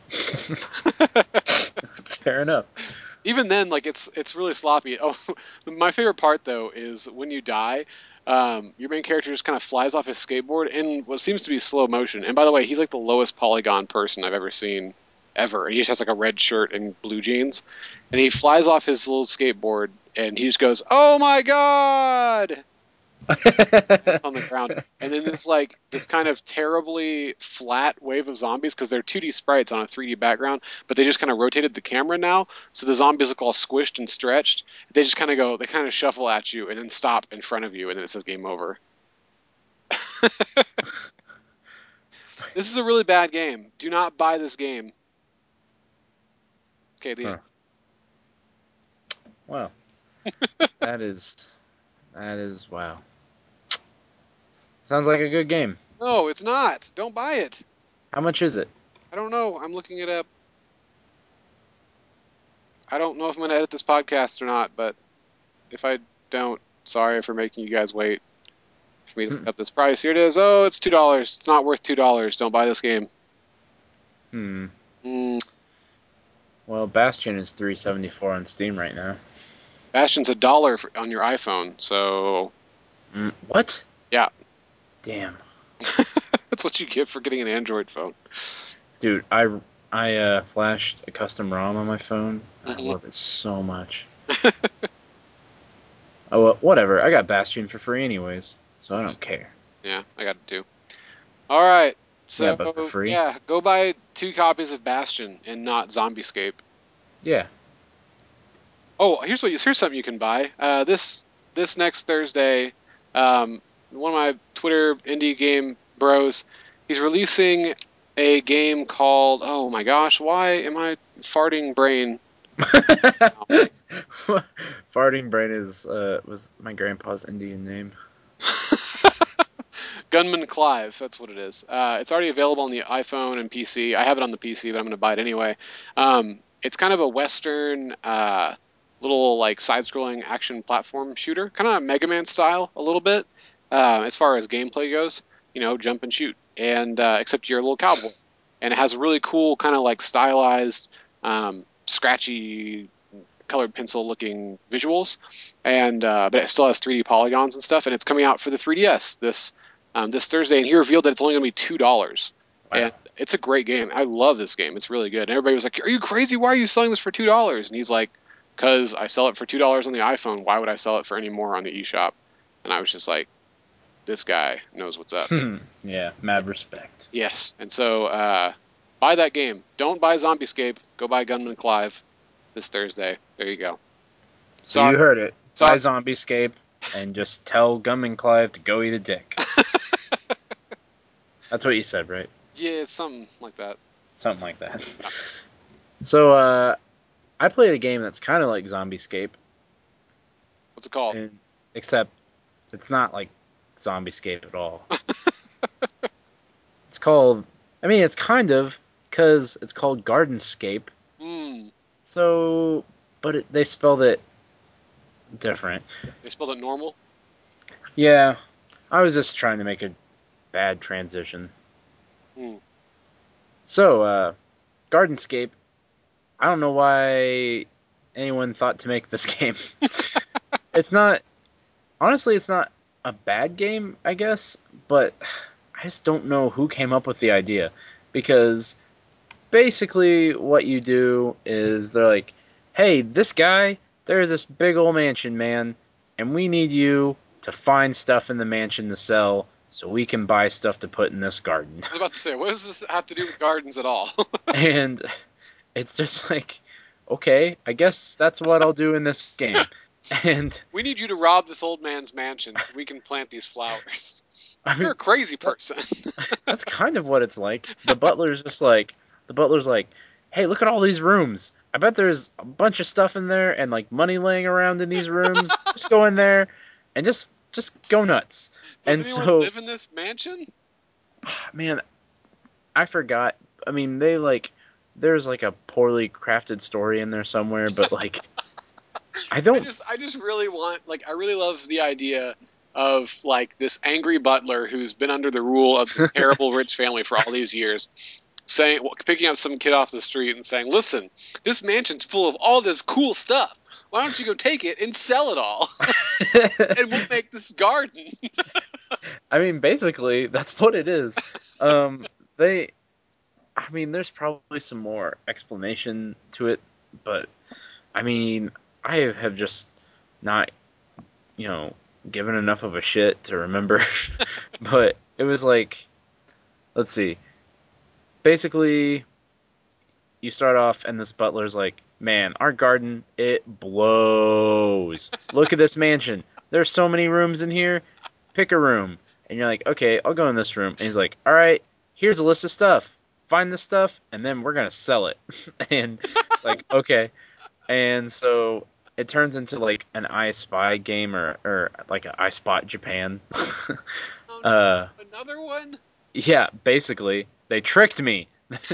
Fair enough. Even then, like it's it's really sloppy. Oh, my favorite part though is when you die, um, your main character just kind of flies off his skateboard in what seems to be slow motion. And by the way, he's like the lowest polygon person I've ever seen, ever. And he just has like a red shirt and blue jeans, and he flies off his little skateboard, and he just goes, "Oh my god!" on the ground. And then this like this kind of terribly flat wave of zombies because they're two D sprites on a three D background, but they just kind of rotated the camera now, so the zombies look all squished and stretched. They just kind of go, they kind of shuffle at you and then stop in front of you, and then it says game over. This is a really bad game. Do not buy this game. Okay, the Huh. end. Wow. That is that is wow. Sounds like a good game. No, it's not. Don't buy it. How much is it? I don't know. I'm looking it up. I don't know if I'm going to edit this podcast or not, but if I don't, sorry for making you guys wait for me to look up this price. Here it is. Oh, it's two dollars. It's not worth two dollars. Don't buy this game. Hmm. Mm, Well, Bastion is three seventy four on Steam right now. Bastion's a dollar for, on your iPhone, so Mm, what? yeah, Damn, that's what you get for getting an Android phone. dude, I I uh, flashed a custom ROM on my phone. I Hmm. love it so much. Oh, well, whatever. I got Bastion for free anyways, so I don't care. Yeah, I got it too. All right, Yeah, but for so free. yeah, go buy two copies of Bastion and not Zombiescape. Yeah. Oh, here's what you, here's something you can buy. Uh, this this next Thursday, um, one of my Twitter indie game bros, he's releasing a game called. Oh my gosh, why am I farting brain? Farting Brain is uh, was my grandpa's Indian name. Gunman Clive, that's what it is. Uh, it's already available on the iPhone and P C. I have it on the P C, but I'm going to buy it anyway. Um, it's kind of a Western, uh, little like side-scrolling action platform shooter, kind of Mega Man style a little bit, uh, as far as gameplay goes. You know, jump and shoot, and uh, except you're a little cowboy, and it has really cool kind of like stylized, um, scratchy colored pencil looking visuals, and uh, but it still has three D polygons and stuff, and it's coming out for the three D S this um, this Thursday. And he revealed that it's only going to be two dollars, Wow. and it's a great game. I love this game. It's really good. And everybody was like, "Are you crazy? Why are you selling this for two dollars?" And he's like, "Because I sell it for two dollars on the iPhone. Why would I sell it for any more on the eShop?" And I was just like, "This guy knows what's up." Yeah, mad respect. Yes. And so, uh, buy that game. Don't buy Zombiescape. Go buy Gunman Clive this Thursday. There you go. So Sorry. you heard it. Sorry. Buy Zombiescape and just tell Gunman Clive to go eat a dick. That's what you said, right? Yeah, it's something like that. Something like that. So, uh, I played a game that's kind of like Zombiescape, What's it called? and except it's not like Zombiescape at all. It's called, I mean, it's kind of, because it's called Gardenscape. Hmm. So, but it, they spelled it different. They spelled it normal. Yeah, I was just trying to make a bad transition. Hmm. So, uh, Gardenscape, I don't know why anyone thought to make this game. It's not, honestly, it's not a bad game, I guess, but I just don't know who came up with the idea. Because basically, what you do is they're like, hey, this guy, there's this big old mansion, man, and we need you to find stuff in the mansion to sell so we can buy stuff to put in this garden. I was about to say, what does this have to do with gardens at all? And it's just like, okay, I guess that's what I'll do in this game. And We need you to rob this old man's mansion so we can plant these flowers. I You're a mean, crazy that, person. that's kind of what it's like. The butler's just like, the butler's like, hey, look at all these rooms. I bet there's a bunch of stuff in there and like money laying around in these rooms. Just go in there and just just go nuts. Does And anyone so, live in this mansion? man, I forgot. I mean, they like there's like a poorly crafted story in there somewhere, but like I I don't. just I just really want like I really love the idea of like this angry butler who's been under the rule of this terrible rich family for all these years saying picking up some kid off the street and saying, "Listen, this mansion's full of all this cool stuff. Why don't you go take it and sell it all and we'll make this garden." I mean, basically, that's what it is. Um, they, I mean, there's probably some more explanation to it, but I mean, I have just not, you know, given enough of a shit to remember. But it was like, let's see. Basically, you start off, and this butler's like, "Man, our garden it blows. Look at this mansion. There's so many rooms in here. Pick a room." And you're like, "Okay, I'll go in this room." And he's like, "All right, here's a list of stuff. Find this stuff, and then we're gonna sell it." And it's like, okay. And so it turns into like an I Spy game or or like an I Spot Japan. Oh uh, no, another one? yeah, basically they tricked me.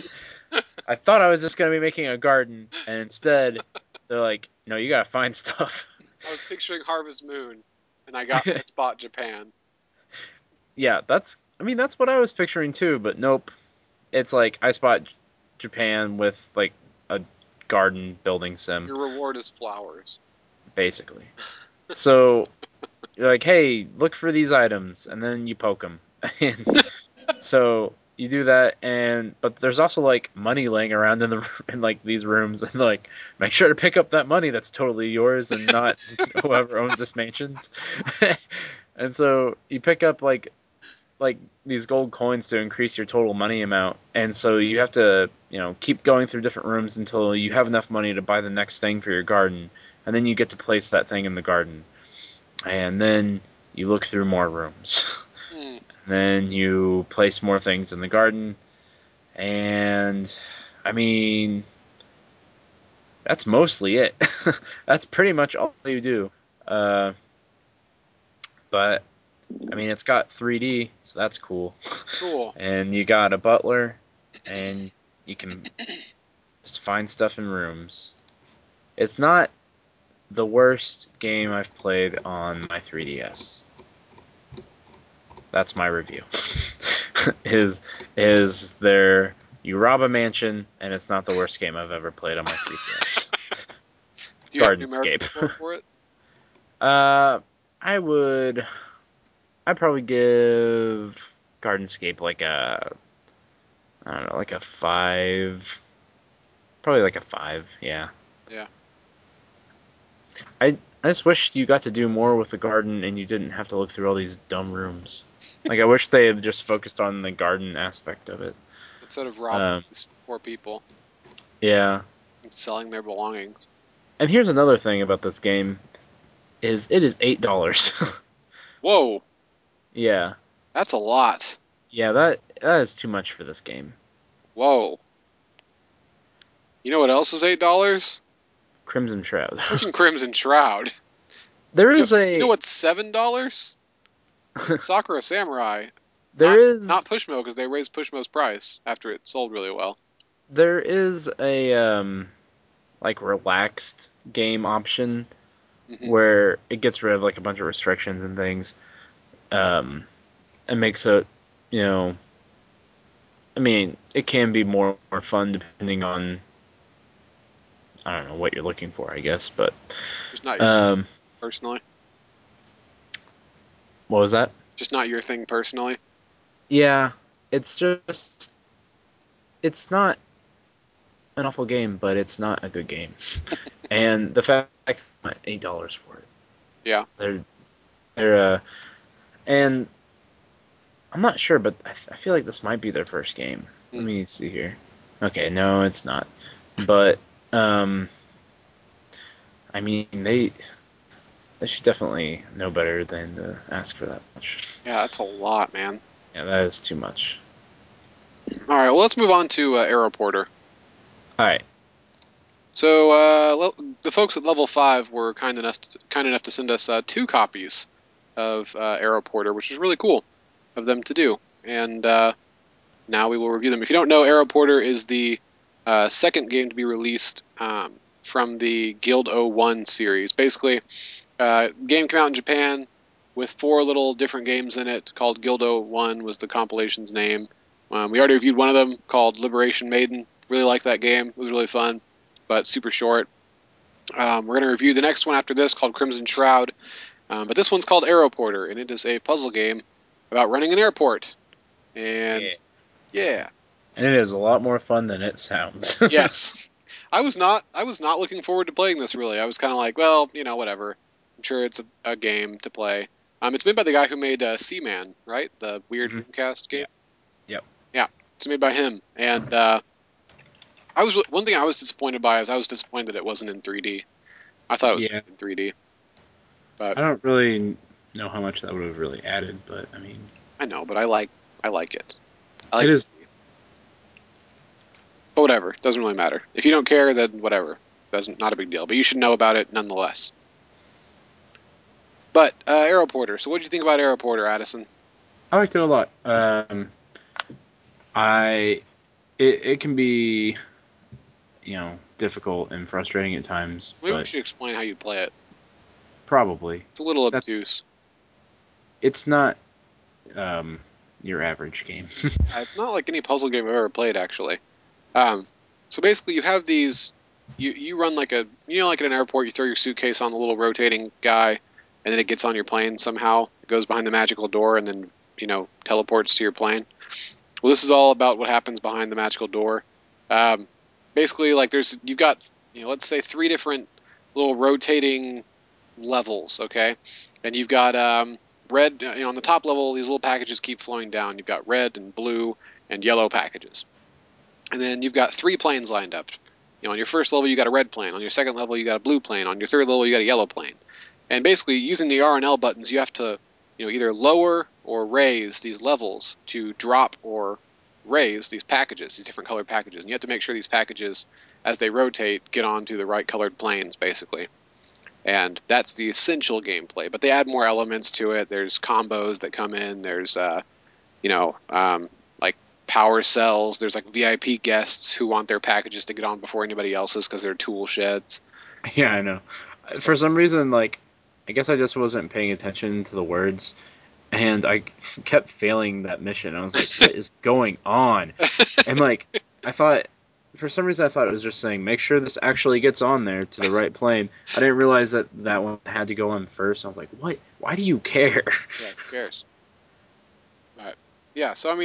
I thought I was just gonna be making a garden, and instead they're like, "No, you gotta find stuff." I was picturing Harvest Moon and I got I spot Japan. Yeah, that's. I mean, that's what I was picturing too, but nope. It's like I Spot Japan with like a garden building sim, Your reward is flowers. basically. So you're like, "Hey, look for these items," and then you poke them, and so you do that, and but there's also like money laying around in the in like these rooms, and like make sure to pick up that money that's totally yours and not whoever owns this mansions. And so you pick up like like these gold coins to increase your total money amount, and so you have to you know keep going through different rooms until you have enough money to buy the next thing for your garden, and then you get to place that thing in the garden, and then you look through more rooms. Hmm. Then you place more things in the garden, and I mean, that's mostly it. That's pretty much all you do. Uh, but I mean, it's got three D, so that's cool. Cool. And you got a butler, and you can just find stuff in rooms. It's not the worst game I've played on my three D S. That's my review. is is there you rob a mansion and it's not the worst game I've ever played on my three D S. Do you have a numerical Gardenscape. score for it? uh I would I'd probably give Gardenscape like a I don't know, like a five. Probably like a five, yeah. Yeah. I I just wish you got to do more with the garden and you didn't have to look through all these dumb rooms. Like I wish they had just focused on the garden aspect of it. Instead of robbing Um, these poor people yeah. and selling their belongings. And here's another thing about this game is it is eight dollars. Whoa, Yeah. that's a lot. Yeah, that that is too much for this game. Whoa. You know what else is eight dollars? Crimson Shroud. Freaking Crimson Shroud. There You know, is you know a what's seven dollars? Sakura Samurai. there Not not is Pushmo because they raised Pushmo's price after it sold really well. there is a um like relaxed game option Hmm. where it gets rid of like a bunch of restrictions and things. Um, it makes it, you know, I mean, it can be more, more fun depending on I don't know what you're looking for, I guess. But Just not your um, personally. what was that? Just not your thing personally. Yeah, it's just it's not an awful game, but it's not a good game. And the fact eight dollars for it, Yeah. they're they're uh, and I'm not sure, but I, I feel like this might be their first game. Let Hmm. me see here. Okay, no, it's not. But um, I mean, they they should definitely know better than to ask for that much. Yeah, that's a lot, man. Yeah, that is too much. All right, well, let's move on to uh, Aeroporter. All right. So uh, le- the folks at Level Five were kind enough to, kind enough to send us uh, two copies of uh, Aeroporter, which is really cool of them to do. And uh, now we will review them. If you don't know, Aeroporter is the uh, second game to be released um, from the Guild oh one series. Basically, uh, game came out in Japan with four little different games in it. Called Guild oh one was the compilation's name. Um, we already reviewed one of them called Liberation Maiden. Really liked that game. It was really fun, but super short. Um, we're going to review the next one after this called Crimson Shroud. Um, but this one's called Aeroporter, and it is a puzzle game about running an airport. And Yeah. yeah, And it is a lot more fun than it sounds. yes, I was not. I was not looking forward to playing this. Really, I was kind of like, well, you know, whatever. I'm sure it's a, a game to play. Um, it's made by the guy who made uh, Seaman, right? The weird Mhm. Dreamcast game. Yeah. Yep. Yeah, it's made by him. And uh, I was one thing I was disappointed by is I was disappointed that it wasn't in three D. I thought it was Yeah. in three D, but I don't really know how much that would have really added, but I mean, I know. But I like I like it. I it like is. three D. But whatever, doesn't really matter. If you don't care, then whatever, doesn't not a big deal. But you should know about it nonetheless. But uh, Aeroporter. So what did you think about Aeroporter, Addison? I liked it a lot. Um, I it it can be you know difficult and frustrating at times, Maybe we but should explain how you play it. probably It's a little that's obtuse. it's not um, your average game. Uh, it's not like any puzzle game I've ever played, actually. Um, so basically, you have these. You you run like a you know like at an airport, you throw your suitcase on the little rotating guy, and then it gets on your plane somehow. It goes behind the magical door, and then you know teleports to your plane. Well, this is all about what happens behind the magical door. Um, basically, like there's you've got you know let's say three different little rotating levels, okay, and you've got um, red. You know, on the top level, these little packages keep flowing down. You've got red and blue and yellow packages, and then you've got three planes lined up. You know, on your first level, you got a red plane. On your second level, you got a blue plane. On your third level, you got a yellow plane. And basically, using the R and L buttons, you have to, you know, either lower or raise these levels to drop or raise these packages, these different colored packages. And you have to make sure these packages, as they rotate, get onto the right colored planes, basically. And that's the essential gameplay. But they add more elements to it. There's combos that come in. There's, uh, you know, um, like power cells. There's like V I P guests who want their packages to get on before anybody else's because they're tool sheds. Yeah, I know. Stuff. For some reason, like, I guess I just wasn't paying attention to the words, and I kept failing that mission. I was like, what is going on? And, like, I thought, for some reason, I thought it was just saying, make sure this actually gets on there to the right plane. I didn't realize that that one had to go on first. I was like, what? Why do you care? Yeah, who cares? But yeah, so I mean,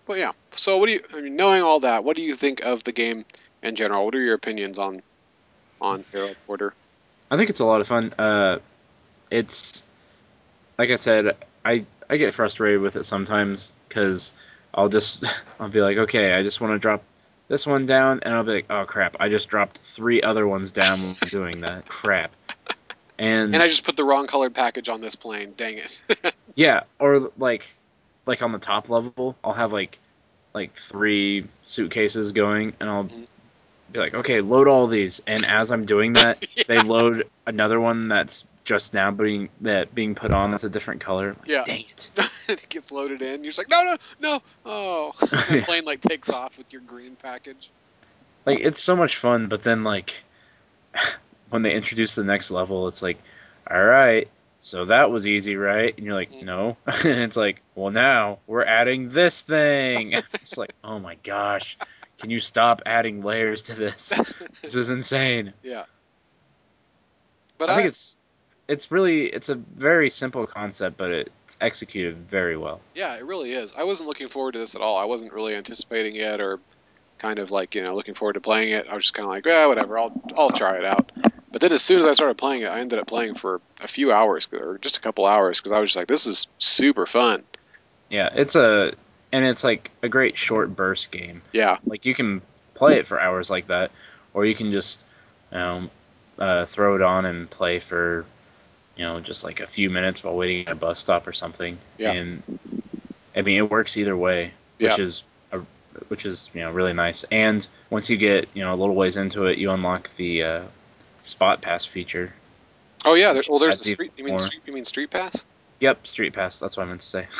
But yeah. So what do you? I mean, knowing all that, what do you think of the game in general? What are your opinions on on Hero Porter? I think it's a lot of fun. Uh, it's like I said, I I get frustrated with it sometimes because I'll just I'll be like, okay, I just want to drop this one down, and I'll be like, oh crap, I just dropped three other ones down when doing that. Crap. And And I just put the wrong colored package on this plane. Dang it. yeah, or like like on the top level, I'll have like like three suitcases going, and I'll Mhm. be like, okay, load all these. And as I'm doing that, they Yeah. load another one that's just now being that being put on that's a different color. Like, Yeah. dang it. It gets loaded in. You're just like, no, no, no. Oh, the Yeah. plane like takes off with your green package. Like it's so much fun, but then like when they introduce the next level, it's like, all right, so that was easy, right? And you're like, Mhm. no. And it's like, well, now we're adding this thing. It's like, oh my gosh, can you stop adding layers to this? This is insane. Yeah. But I think I, it's it's really it's a very simple concept, but it's executed very well. yeah, it really is. I wasn't looking forward to this at all. I wasn't really anticipating it or kind of like, you know, looking forward to playing it. I was just kind of like, yeah, whatever. I'll I'll try it out. But then as soon as I started playing it, I ended up playing for a few hours or just a couple hours because I was just like, this is super fun. Yeah, it's a and it's like a great short burst game. Yeah. Like you can play it for hours like that, or you can just you know uh, throw it on and play for you know just like a few minutes while waiting at a bus stop or something. Yeah. And I mean it works either way, Yeah. which is a, which is you know really nice. And once you get you know a little ways into it, you unlock the uh, spot pass feature, Oh yeah. There, which well, there's the adds even street. You mean more. street? You mean Street Pass? Yep, street pass. That's what I meant to say.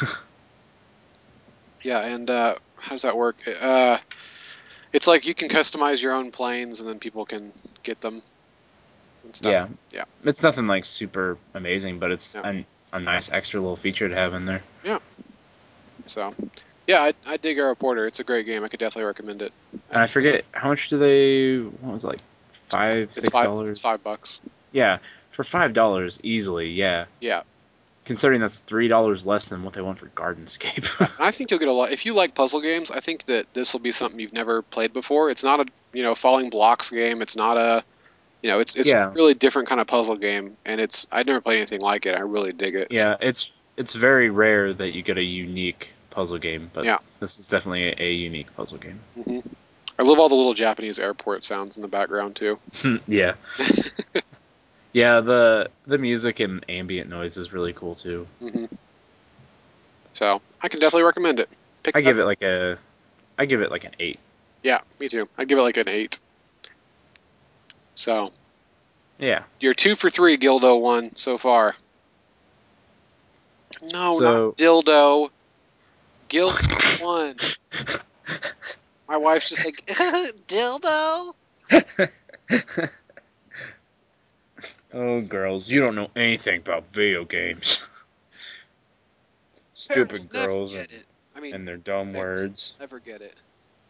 Yeah. And uh, how does that work? Uh, it's like you can customize your own planes, and then people can get them and stuff. Yeah, Yeah. it's nothing like super amazing, but it's Yeah. an, a nice extra little feature to have in there. Yeah. So, yeah, I, I dig Arrow Porter. It's a great game. I could definitely recommend it. And I forget how much do they? What was it, like five, It's six five. It's dollars? five bucks. Yeah, for five dollars easily. Yeah, Yeah. considering that's three dollars less than what they want for Yeah. Gardenscape. And I think you'll get a lot if you like puzzle games. I think that this will be something you've never played before. It's not a you know falling blocks game. It's not a you know it's it's a Yeah, really different kind of puzzle game, and it's I'd never played anything like it. I really dig it. yeah, it's it's very rare that you get a unique puzzle game, but Yeah. this is definitely a, a unique puzzle game. hmm I love all the little Japanese airport sounds in the background too. Yeah, yeah. The the music and ambient noise is really cool too. hmm So I can definitely recommend it. Pick I that. give it like a I give it like an eight. Yeah, me too. I'd give it like an eight. So Yeah. you're two for three, Gildo one so far. No, not So dildo. Gildo one. My wife's just like dildo. oh, girls, you don't know anything about video games. Parents will Stupid never girls and, get it. I mean, and their dumb parents words. never get it.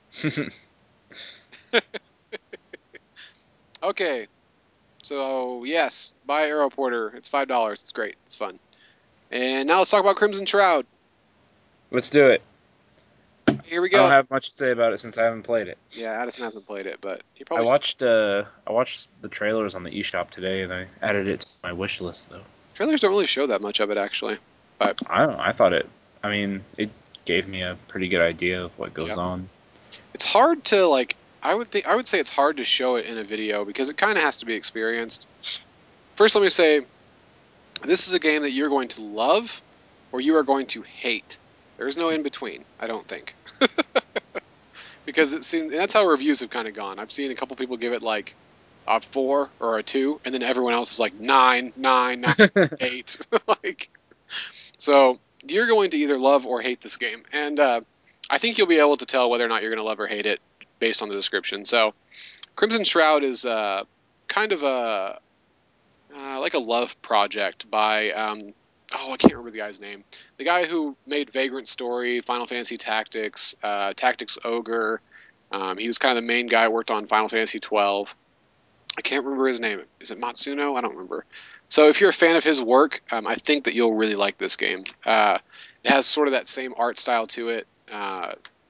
Okay, so yes, buy Arrow Porter. It's five dollars. It's great. It's fun. And now let's talk about Crimson Shroud. Let's do it. Here we I don't go. have much to say about it since I haven't played it. Yeah, Addison hasn't played it, but he I probably should. watched uh I watched the trailers on the eShop today and I added it to my wish list though. Trailers don't really show that much of it actually, but I don't know, I thought it I mean, it gave me a pretty good idea of what yeah, goes on. it's hard to like. I would think I would say it's hard to show it in a video because it kind of has to be experienced. First, let me say this is a game that you're going to love or you are going to hate. There's no in between, I don't think. Because it seems that's how reviews have kind of gone. I've seen a couple people give it like a four or a two, and then everyone else is like nine, nine, nine, eight. Like so, you're going to either love or hate this game, and uh, I think you'll be able to tell whether or not you're going to love or hate it based on the description. So, Crimson Shroud is uh, kind of a uh, like a love project by um, oh I can't remember the guy's name. The guy who made Vagrant Story, Final Fantasy Tactics, uh, Tactics Ogre. Um, he was kind of the main guy. Worked on Final Fantasy twelve. I can't remember his name. Is it Matsuno? I don't remember. So if you're a fan of his work, um, I think that you'll really like this game. Uh, it has sort of that same art style to it. Uh,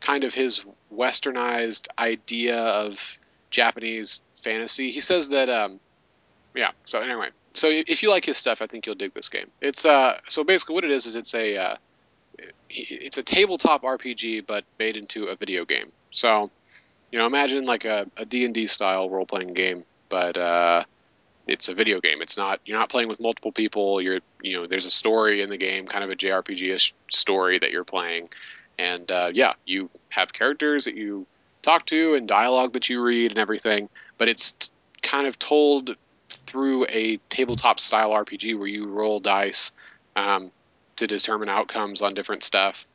kind of his westernized idea of Japanese fantasy. He says that um, yeah. So anyway, so if you like his stuff, I think you'll dig this game. It's uh, so basically what it is is it's a uh, it's a tabletop R P G but made into a video game. So you know, imagine like a, a D and D style role playing game, but uh, it's a video game. It's not you're not playing with multiple people. You're you know there's a story in the game, kind of a J R P G-ish story that you're playing, and uh, yeah, you have characters that you talk to and dialogue that you read and everything. But it's t- kind of told through a tabletop style R P G where you roll dice um, to determine outcomes on different stuff,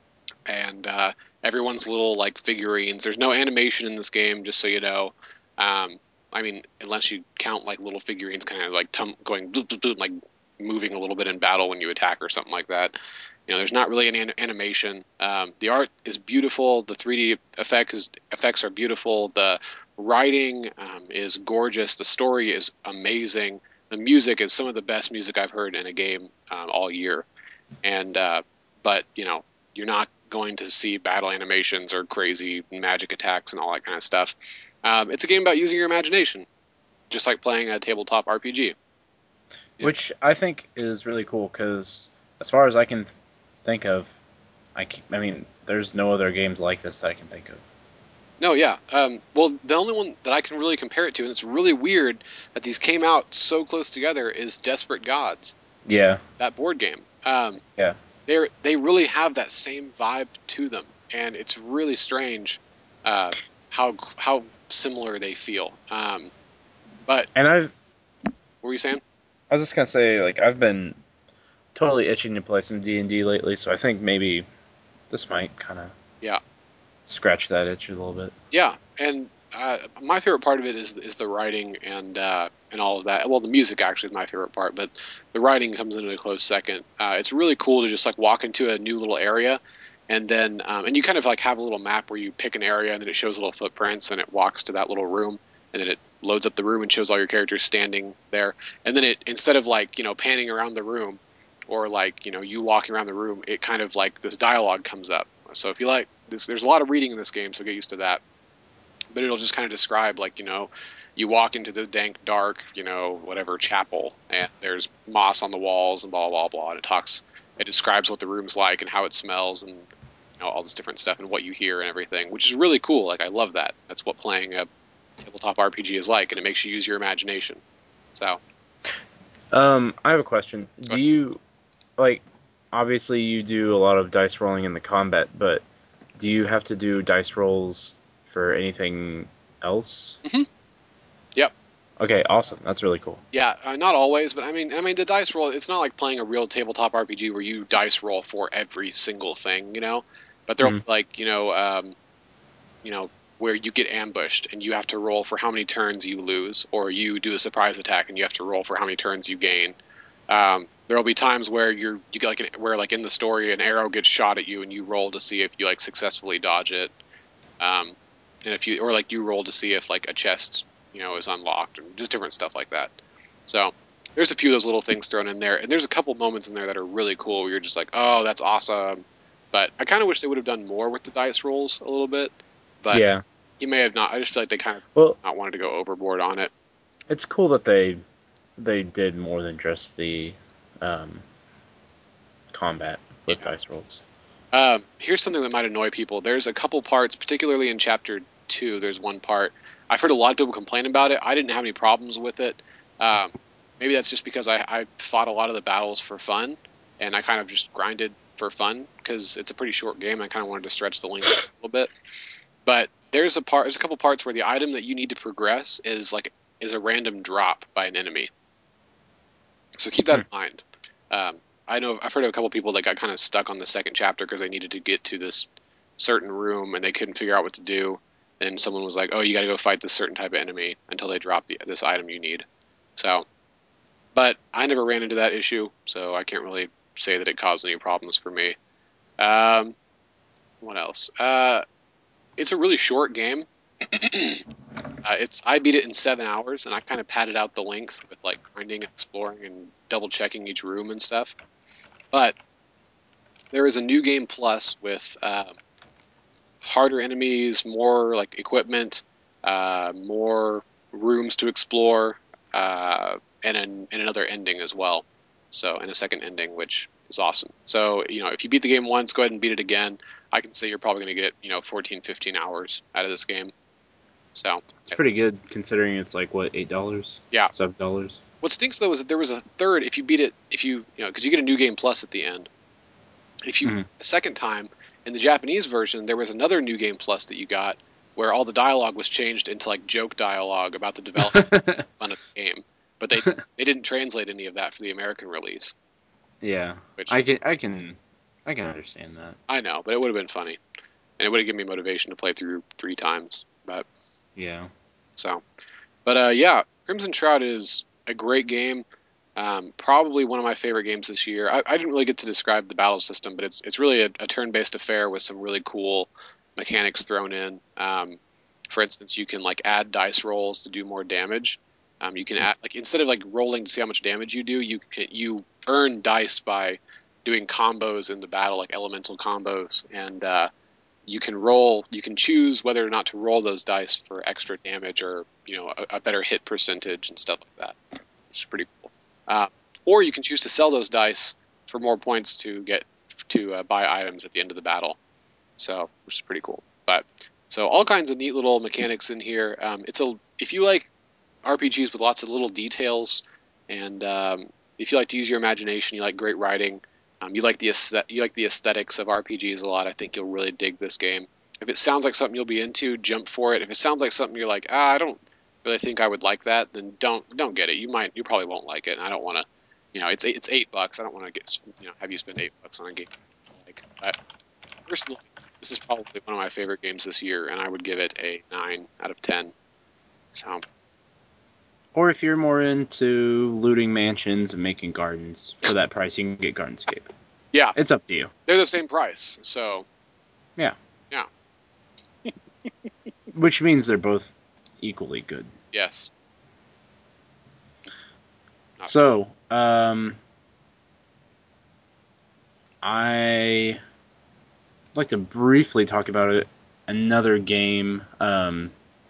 and uh, everyone's little like figurines. There's no animation in this game, just so you know. Um, I mean, unless you count like little figurines, kind of like tum- going bloop, bloop, bloop, like moving a little bit in battle when you attack or something like that. You know, there's not really any an- animation. Um, the art is beautiful. The three D effects effects are beautiful. The writing um, is gorgeous. The story is amazing. The music is some of the best music I've heard in a game um, all year. And uh, but you know, you're not going to see battle animations or crazy magic attacks and all that kind of stuff. Um, it's a game about using your imagination, just like playing a tabletop R P G. Yeah. Which I think is really cool because, as far as I can think of, I, I mean, there's no other games like this that I can think of. No, yeah. Um, well, the only one that I can really compare it to, and it's really weird that these came out so close together, is Desperate Gods, Yeah, that board game. Um, yeah. they they really have that same vibe to them, and it's really strange uh, how how similar they feel. Um, but And I've, what were you saying? I was just gonna say, like, I've been totally itching to play some D and D lately, so I think maybe this might kind of Yeah, scratch that itch a little bit. yeah, and uh, my favorite part of it is is the writing and uh, and all of that. Well, the music actually is my favorite part, but the writing comes into a close second. Uh, it's really cool to just like walk into a new little area, and then um, and you kind of like have a little map where you pick an area and then it shows little footprints and it walks to that little room and then it loads up the room and shows all your characters standing there, and then it instead of like you know panning around the room or like you know you walking around the room, it kind of like this dialogue comes up. So if you like this, there's a lot of reading in this game, so get used to that, but it'll just kind of describe like you know you walk into the dank dark you know whatever chapel and there's moss on the walls and blah blah blah and it talks it describes what the room's like and how it smells and you know all this different stuff and what you hear and everything, which is really cool. Like I love that. That's what playing a tabletop R P G is like, and it makes you use your imagination. So Um, I have a question. go Do you like? Obviously, you do a lot of dice rolling in the combat, but do you have to do dice rolls for anything else? hmm yep. Okay, awesome. That's really cool. Yeah, uh, not always, but I mean, I mean, the dice roll. It's not like playing a real tabletop R P G where you dice roll for every single thing, you know. But they're Hmm. like, you know, um, you know, where you get ambushed and you have to roll for how many turns you lose, or you do a surprise attack and you have to roll for how many turns you gain. Um, there will be times where you're you get like an, where like in the story an arrow gets shot at you and you roll to see if you like successfully dodge it. Um, and if you or like you roll to see if like a chest you know is unlocked and just different stuff like that. So there's a few of those little things thrown in there, and there's a couple moments in there that are really cool where you're just like, oh, that's awesome. But I kind of wish they would have done more with the dice rolls a little bit. But Yeah. he may have not. I just feel like they kind of Well, not wanted to go overboard on it. it's cool that they they did more than just the um, combat with Yeah. dice rolls. Um, here's something that might annoy people. There's a couple parts, particularly in chapter two. There's one part. I've heard a lot of people complain about it. I didn't have any problems with it. Um, maybe that's just because I, I fought a lot of the battles for fun, and I kind of just grinded for fun because it's a pretty short game. And I kind of wanted to stretch the length a little bit. But there's a part. There's a couple parts where the item that you need to progress is like is a random drop by an enemy. So keep that Hmm. in mind. Um, I know I've heard of a couple people that got kind of stuck on the second chapter because they needed to get to this certain room and they couldn't figure out what to do. And someone was like, "Oh, you got to go fight this certain type of enemy until they drop the, this item you need." So, but I never ran into that issue, so I can't really say that it caused any problems for me. Um, what else? Uh, it's a really short game. Uh, it's I beat it in seven hours, and I kind of padded out the length with like grinding and exploring and double checking each room and stuff. But there is a new game plus with uh, harder enemies, more like equipment, uh, more rooms to explore, uh, and an, and another ending as well. So, and a second ending, which is awesome. So, you know, if you beat the game once, go ahead and beat it again. I can say you're probably going to get, you know, fourteen, fifteen hours out of this game. So, It's pretty good considering it's like what eight dollars, yeah. seven dollars. What stinks though is that there was a third. If you beat it, if you you know, because you get a new game plus at the end. If you Mhm. a second time in the Japanese version, there was another new game plus that you got where all the dialogue was changed into like joke dialogue about the development fun of the game. But they they didn't translate any of that for the American release, Yeah, which I can, I can, I can understand that. I know, but it would have been funny, and it would have given me motivation to play through three times. But Yeah. so, but uh, yeah, Crimson Shroud is a great game. Um, probably one of my favorite games this year. I, I didn't really get to describe the battle system, but it's it's really a, a turn-based affair with some really cool mechanics thrown in. Um, for instance, you can like add dice rolls to do more damage. Um, you can add like instead of like rolling to see how much damage you do, you can, you earn dice by doing combos in the battle, like elemental combos, and uh, you can roll. You can choose whether or not to roll those dice for extra damage or you know a, a better hit percentage and stuff like that, which is pretty cool. Uh, or you can choose to sell those dice for more points to get to uh, buy items at the end of the battle. So, which is pretty cool. But so all kinds of neat little mechanics in here. Um, it's a if you like R P Gs with lots of little details, and um, if you like to use your imagination, you like great writing, um, you like the you like the aesthetics of R P Gs a lot. I think you'll really dig this game. If it sounds like something you'll be into, jump for it. If it sounds like something you're like, ah, I don't really think I would like that, then don't don't get it. You might you probably won't like it. And I don't want to, you know, it's it's eight bucks. I don't want to get you know have you spend eight bucks on a game like. But personally, this is probably one of my favorite games this year, and I would give it a nine out of ten. So Or if you're more into looting mansions and making gardens, for that price you can get Gardenscape. yeah, It's up to you. they're the same price. So Yeah. yeah, Which means they're both equally good. yes. Not So, um, I like to briefly talk about it. Another game. Um,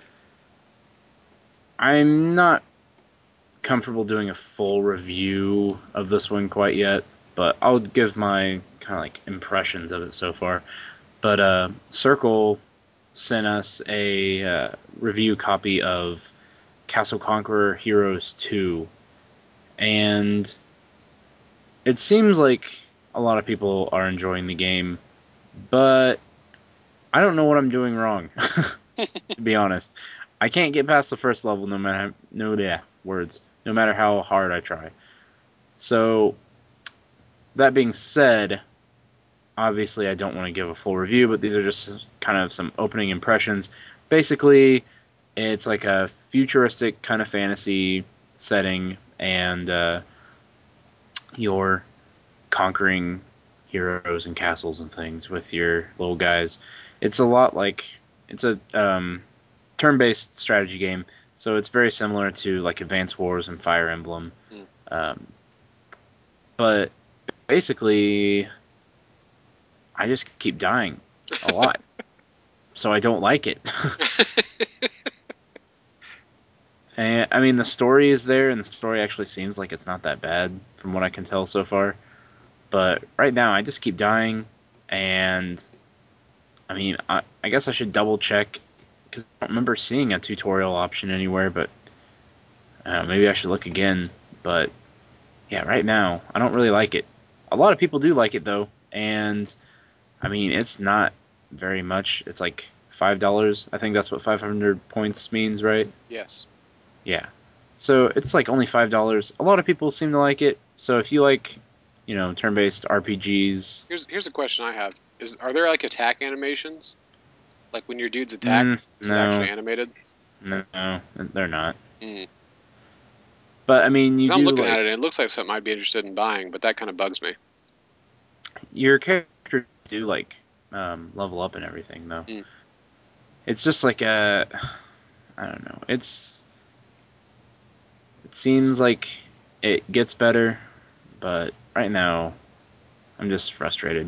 I'm not comfortable doing a full review of this one quite yet, but I'll give my kind of like impressions of it so far. But uh, Circle sent us a uh, review copy of Castle Conqueror Heroes two, and it seems like a lot of people are enjoying the game, but I don't know what I'm doing wrong. To be honest, I can't get past the first level no matter no yeah, words no matter how hard I try. So that being said, obviously I don't want to give a full review, but these are just kind of some opening impressions. Basically, it's like a futuristic kind of fantasy setting, and uh, you're conquering heroes and castles and things with your little guys. It's a lot like it's a um, turn-based strategy game, so it's very similar to like Advance Wars and Fire Emblem. mm. Um, but basically, I just keep dying a lot, so I don't like it. And I mean, the story is there, and the story actually seems like it's not that bad from what I can tell so far. But right now, I just keep dying, and I mean, I, I guess I should double check because I don't remember seeing a tutorial option anywhere. But uh, maybe I should look again. But yeah, right now, I don't really like it. A lot of people do like it though, and I mean, it's not very much. It's like five dollars. I think that's what five hundred points means, right? Yes. Yeah. So it's like only five dollars. A lot of people seem to like it. So if you like, you know, turn-based R P Gs, Here's here's a question I have: Is are there like attack animations? Like when your dudes attack, mm, is it actually no, animated? no, they're not. Mm. But I mean, you 'Cause I'm do looking at like it and it looks like something I'd be interested in buying, but that kind of bugs me. your character do like um, level up and everything though. Mm. It's just like a, I don't know. It's it seems like it gets better, but right now I'm just frustrated.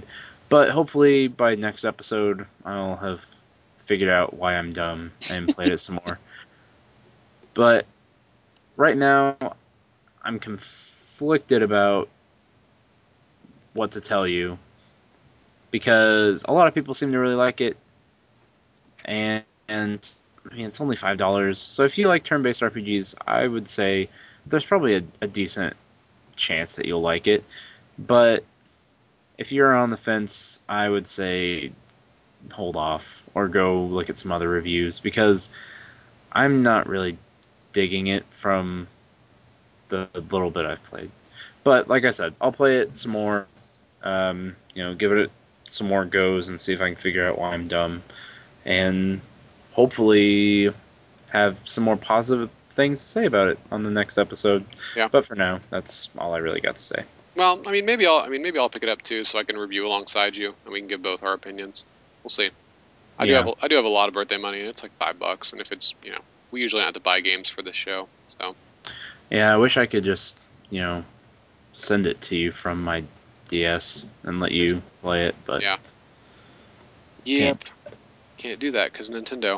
But hopefully by next episode, I'll have figured out why I'm dumb and played it some more. But right now, I'm conflicted about what to tell you because a lot of people seem to really like it, and, and I mean it's only five dollars. So if you like turn-based R P Gs, I would say there's probably a, a decent chance that you'll like it. But if you're on the fence, I would say hold off or go look at some other reviews because I'm not really digging it from the little bit I've played. But like I said, I'll play it some more. Um, you know, give it some more goes and see if I can figure out why I'm dumb, and hopefully have some more positive things to say about it on the next episode. Yeah. But for now, that's all I really got to say. Well, I mean, maybe I'll. I mean, maybe I'll pick it up too, so I can review alongside you, and we can give both our opinions. We'll see. I do Yeah, have. A, I do have a lot of birthday money, and it's like five bucks. And if it's, you know, we usually don't have to buy games for this show, so yeah. I wish I could just, you know, send it to you from my D S and let you play it, but yeah. can't. Yep. Can't do that because Nintendo.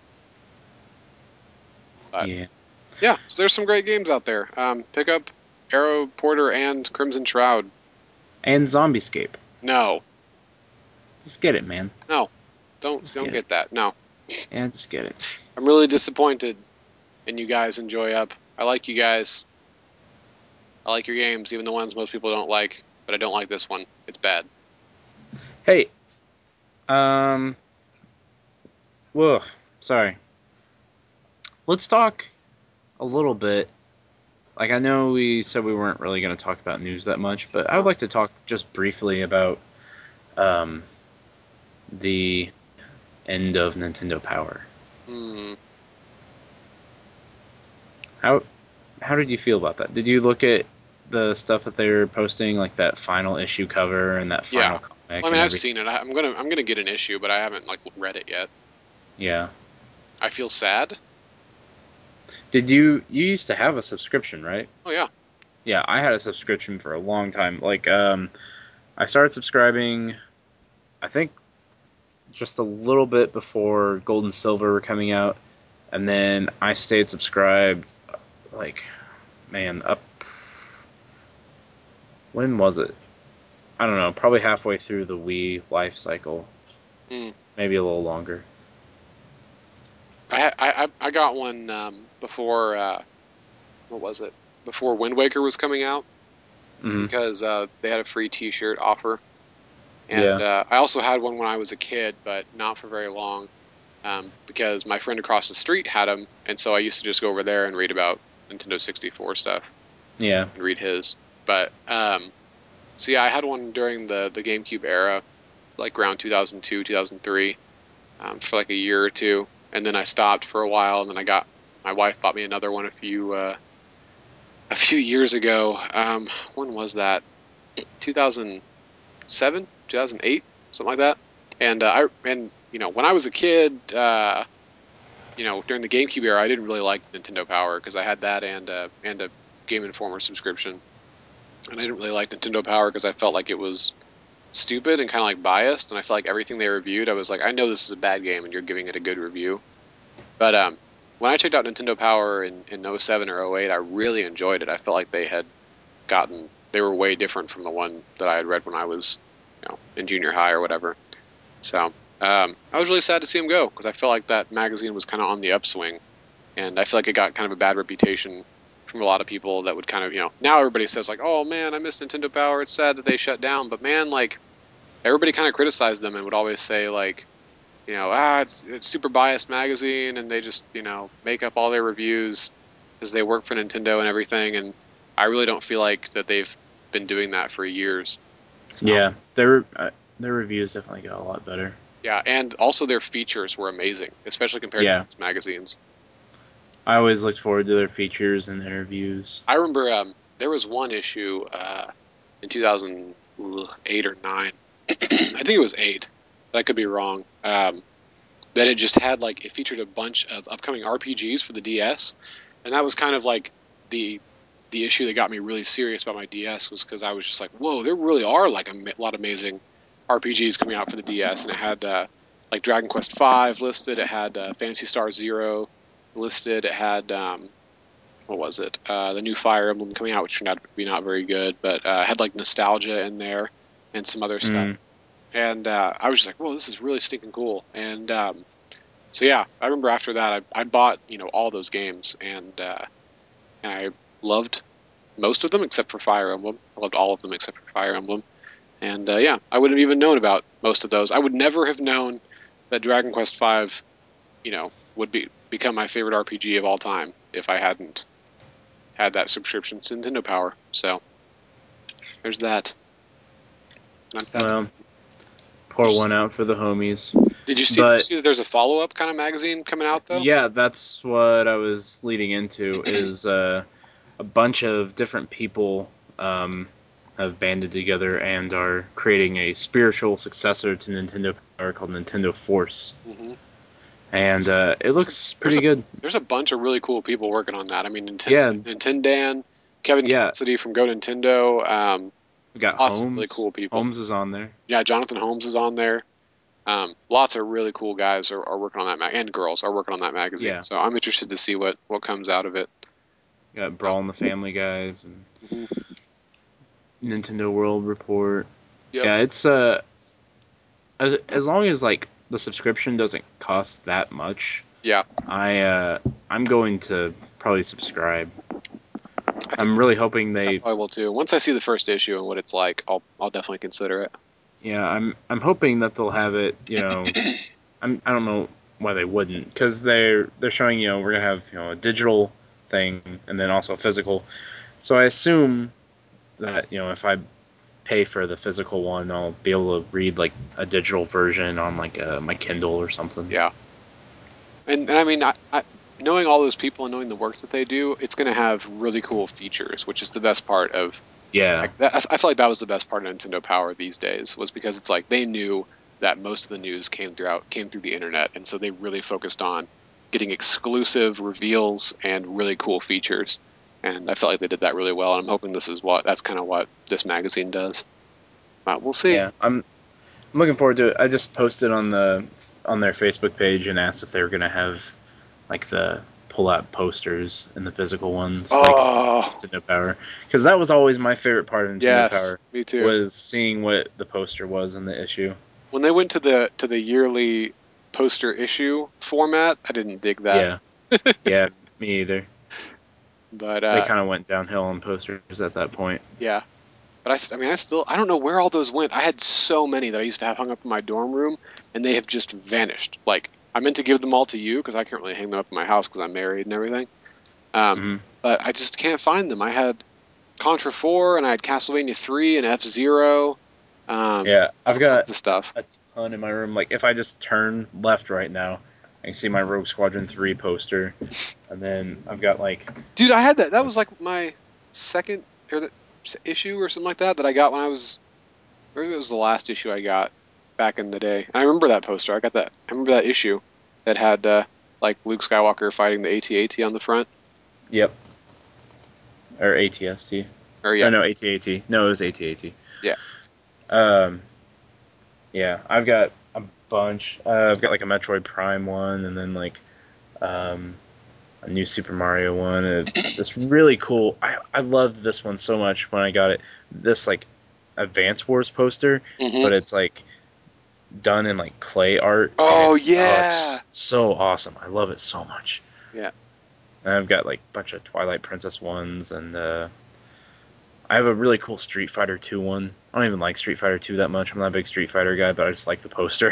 But Yeah, yeah, so there's some great games out there. Um, pick up Arrow Porter and Crimson Shroud. and Zombiescape. No, Just get it, man. no, don't Just don't get it. get that. No, Yeah, just get it. I'm really disappointed in you guys. Enjoy Up. I like you guys. I like your games, even the ones most people don't like. But I don't like this one. It's bad. Hey, um, whoa, sorry. Let's talk a little bit. Like, I know we said we weren't really going to talk about news that much, but I would Oh. like to talk just briefly about um, the end of Nintendo Power. Hmm. How how did you feel about that? Did you look at the stuff that they were posting, like that final issue cover and that Yeah. final comic Well, I mean, and I've everything? seen it. I, I'm gonna I'm gonna get an issue, but I haven't like read it yet. Yeah. I feel sad. Did you you used to have a subscription, right? Oh yeah. Yeah, I had a subscription for a long time. Like, um, I started subscribing, I think, just a little bit before Gold and Silver were coming out, and then I stayed subscribed, like, man, up. When was it? I don't know, probably halfway through the Wii life cycle, Hmm. maybe a little longer. I I I got one um, before. Uh, what was it? Before Wind Waker was coming out Hmm. because uh, they had a free T-shirt offer, and Yeah, uh, I also had one when I was a kid, but not for very long. Um, because my friend across the street had them, and so I used to just go over there and read about Nintendo sixty-four stuff yeah, and read his. But um, so yeah, I had one during the the GameCube era, like around two thousand two, two thousand three, um, for like a year or two, and then I stopped for a while, and then I got my wife bought me another one a few uh, a few years ago. Um, when was that? two thousand seven, two thousand eight, something like that. And uh, I and you know when I was a kid. Uh, you know, during the GameCube era, I didn't really like Nintendo Power because I had that and uh, and a Game Informer subscription, and I didn't really like Nintendo Power because I felt like it was stupid and kind of like biased, and I felt like everything they reviewed, I was like, I know this is a bad game, and you're giving it a good review. But um, when I checked out Nintendo Power in in oh seven or oh eight, I really enjoyed it. I felt like they had gotten they were way different from the one that I had read when I was, you know, in junior high or whatever. So um, I was really sad to see him go because I felt like that magazine was kind of on the upswing, and I feel like it got kind of a bad reputation from a lot of people that would kind of, you know, now everybody says like, oh man, I miss Nintendo Power. It's sad that they shut down, but man, like everybody kind of criticized them and would always say like, you know, ah, it's it's super biased magazine, and they just, you know, make up all their reviews because they work for Nintendo and everything. And I really don't feel like that they've been doing that for years. So yeah. Their uh, their reviews definitely got a lot better. yeah, and also their features were amazing, especially compared to Yeah, most magazines. I always looked forward to their features and interviews. I remember um, there was one issue uh, in two thousand eight or nine. I think it was eight, but I could be wrong. Um, that it just had like it featured a bunch of upcoming R P Gs for the D S, and that was kind of like the the issue that got me really serious about my D S was because I was just like, whoa, there really are like a lot of amazing R P Gs coming out for the D S, and it had uh, like Dragon Quest five listed. It had uh, Phantasy Star Zero listed. It had um, what was it? Uh, the new Fire Emblem coming out, which turned out to be not very good, but uh, had like nostalgia in there and some other stuff. Mm. And uh, I was just like, "Whoa, this is really stinking cool!" And um, so yeah, I remember after that, I, I bought you know all those games, and uh, and I loved most of them except for Fire Emblem. I loved all of them except for Fire Emblem. And uh, yeah, I wouldn't have even known about most of those. I would never have known that Dragon Quest five, you know, would be become my favorite R P G of all time if I hadn't had that subscription to Nintendo Power. So there's that. And I'm sad. Well, Did pour you, one out for the homies. did you see? Did you But see that there's a follow up kind of magazine coming out though? yeah, that's what I was leading into. Is uh, a bunch of different people um, have banded together and are creating a spiritual successor to Nintendo Power called Nintendo Force, Mm-hmm. and uh, it There's a, looks there's pretty a good. there's a bunch of really cool people working on that. I mean, Nintendo, Yeah, Nintendan, Kevin yeah. Cassidy from Go Nintendo. Um, We got lots of really Holmes. cool people. Holmes is on there. Yeah, Jonathan Holmes is on there. Um, lots of really cool guys are, are working on that, mag- and girls are working on that magazine. Yeah, So I'm interested to see what, what comes out of it. we got So, Brawl and the Family Guys and mhm. Nintendo World Report. Yep. Yeah, it's uh as, as long as like the subscription doesn't cost that much, Yeah, I uh I'm going to probably subscribe. I think I'm really hoping I they probably will too. Once I see the first issue and what it's like, I'll I'll definitely consider it. yeah, I'm I'm hoping that they'll have it, you know, I'm I don't know why they wouldn't cuz they're they're showing, you know, we're going to have, you know, a digital thing and then also physical. So I assume that, you know, if I pay for the physical one, I'll be able to read like a digital version on like uh, my Kindle or something. Yeah, and and I mean, I, I, knowing all those people and knowing the work that they do, it's going to have really cool features, which is the best part of Yeah, like that. I feel like that was the best part of Nintendo Power these days was because it's like they knew that most of the news came throughout came through the internet, and so they really focused on getting exclusive reveals and really cool features. And I felt like they did that really well. And I'm hoping this is what that's kind of what this magazine does. But we'll see. yeah. I'm I'm looking forward to it. I just posted on the on their Facebook page and asked if they were gonna have like the pull out posters and the physical ones, like Oh Nintendo Power, because that was always my favorite part of Nintendo yes, Power me too. was seeing what the poster was in the issue. When they went to the to the yearly poster issue format, I didn't dig that. Yeah, yeah, me either. But They uh, kind of went downhill on posters at that point. yeah, but I, s- I mean, I still, I don't know where all those went. I had so many that I used to have hung up in my dorm room, and they have just vanished. Like, I meant to give them all to you because I can't really hang them up in my house because I'm married and everything. Um, Hmm. but I just can't find them. I had Contra four, and I had Castlevania three and F Zero, um, Yeah, I've all got kinds of stuff. a ton in my room. Like if I just turn left right now, I can see my Rogue Squadron three poster, and then I've got like Dude, I had that. That was like my second or the issue or something like that that I got when I was, maybe it was the last issue I got back in the day. And I remember that poster. I got that. I remember that issue that had uh, like Luke Skywalker fighting the A T A T on the front. yep, or A T S T. Or Oh yeah, no, A T A T. No, it was A T A T. yeah. Um, yeah, I've got a bunch. Uh, I've got like a Metroid Prime one, and then like um, a new Super Mario one. Uh, this really cool. I I loved this one so much when I got it. This like Advance Wars poster, Hmm. but it's like done in like clay art, and Oh it's oh, yeah, it's so awesome. I love it so much. yeah. And I've got like a bunch of Twilight Princess ones, and uh, I have a really cool Street Fighter two one. I don't even like Street Fighter two that much. I'm not a big Street Fighter guy, but I just like the poster.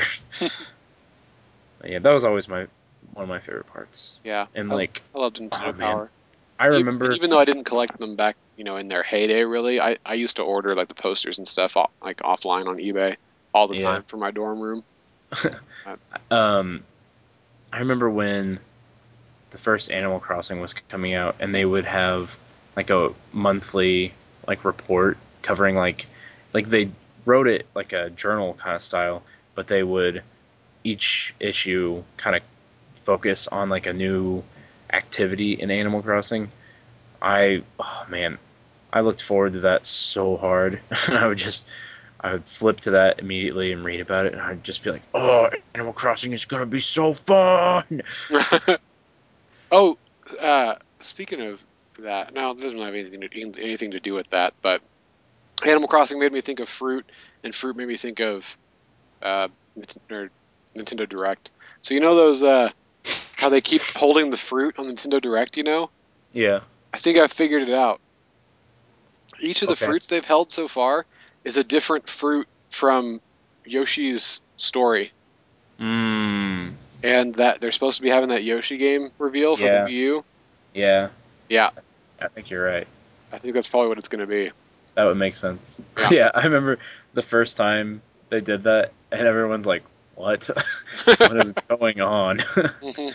But yeah, that was always my one of my favorite parts. Yeah, And I, like, I loved oh Nintendo man, Power. I E- remember. Even though I didn't collect them back, you know, in their heyday, really, I, I used to order like the posters and stuff off, like offline on eBay all the Yeah, time for my dorm room. Uh, um, I remember when the first Animal Crossing was coming out, and they would have like a monthly like report covering like like they wrote it like a journal kind of style, but they would each issue kind of focus on like a new activity in Animal Crossing. I oh man, I looked forward to that so hard. I would just I would flip to that immediately and read about it, and I'd just be like, "Oh, Animal Crossing is gonna be so fun!" Oh, uh, speaking of that, no, this doesn't have anything to, anything to do with that, but Animal Crossing made me think of fruit, and fruit made me think of uh, or Nintendo Direct. So you know those uh, how they keep holding the fruit on Nintendo Direct, you know? Yeah. I think I figured it out. Each of the Okay. fruits they've held so far is a different fruit from Yoshi's story. Mmm. And that they're supposed to be having that Yoshi game reveal for the Yeah. Wii U. Yeah. Yeah, I think you're right. I think that's probably what it's going to be. That would make sense. Yeah. Yeah, I remember the first time they did that, and everyone's like, "What? What is going on?" hmm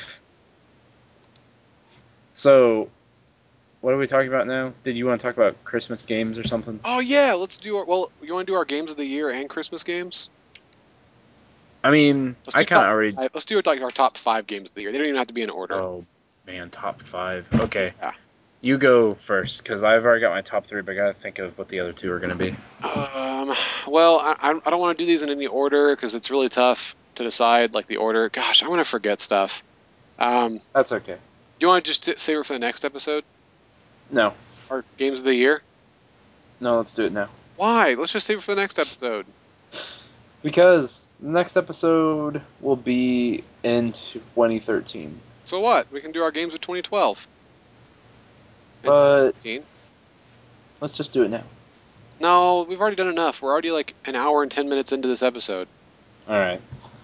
So, what are we talking about now? Did you want to talk about Christmas games or something? Oh yeah, let's do our well. You want to do our games of the year and Christmas games? I mean, Let's I do kind of top already. five. Let's do like our top five games of the year. They don't even have to be in order. Oh man, top five. Okay, Yeah. you go first because I've already got my top three, but I gotta think of what the other two are gonna be. Um. Well, I I I don't want to do these in any order because it's really tough to decide like the order. Gosh, I'm gonna forget stuff. Um. Do That's okay. you want to just t- save it for the next episode? No, Our games of the year? no, let's do it now Why? Let's just save it for the next episode. because the next episode will be in twenty thirteen. So what? We can do our games of twenty twelve and But twenty fifteen. let's just do it now. No, we've already done enough. We're already like an hour and ten minutes into this episode. All right.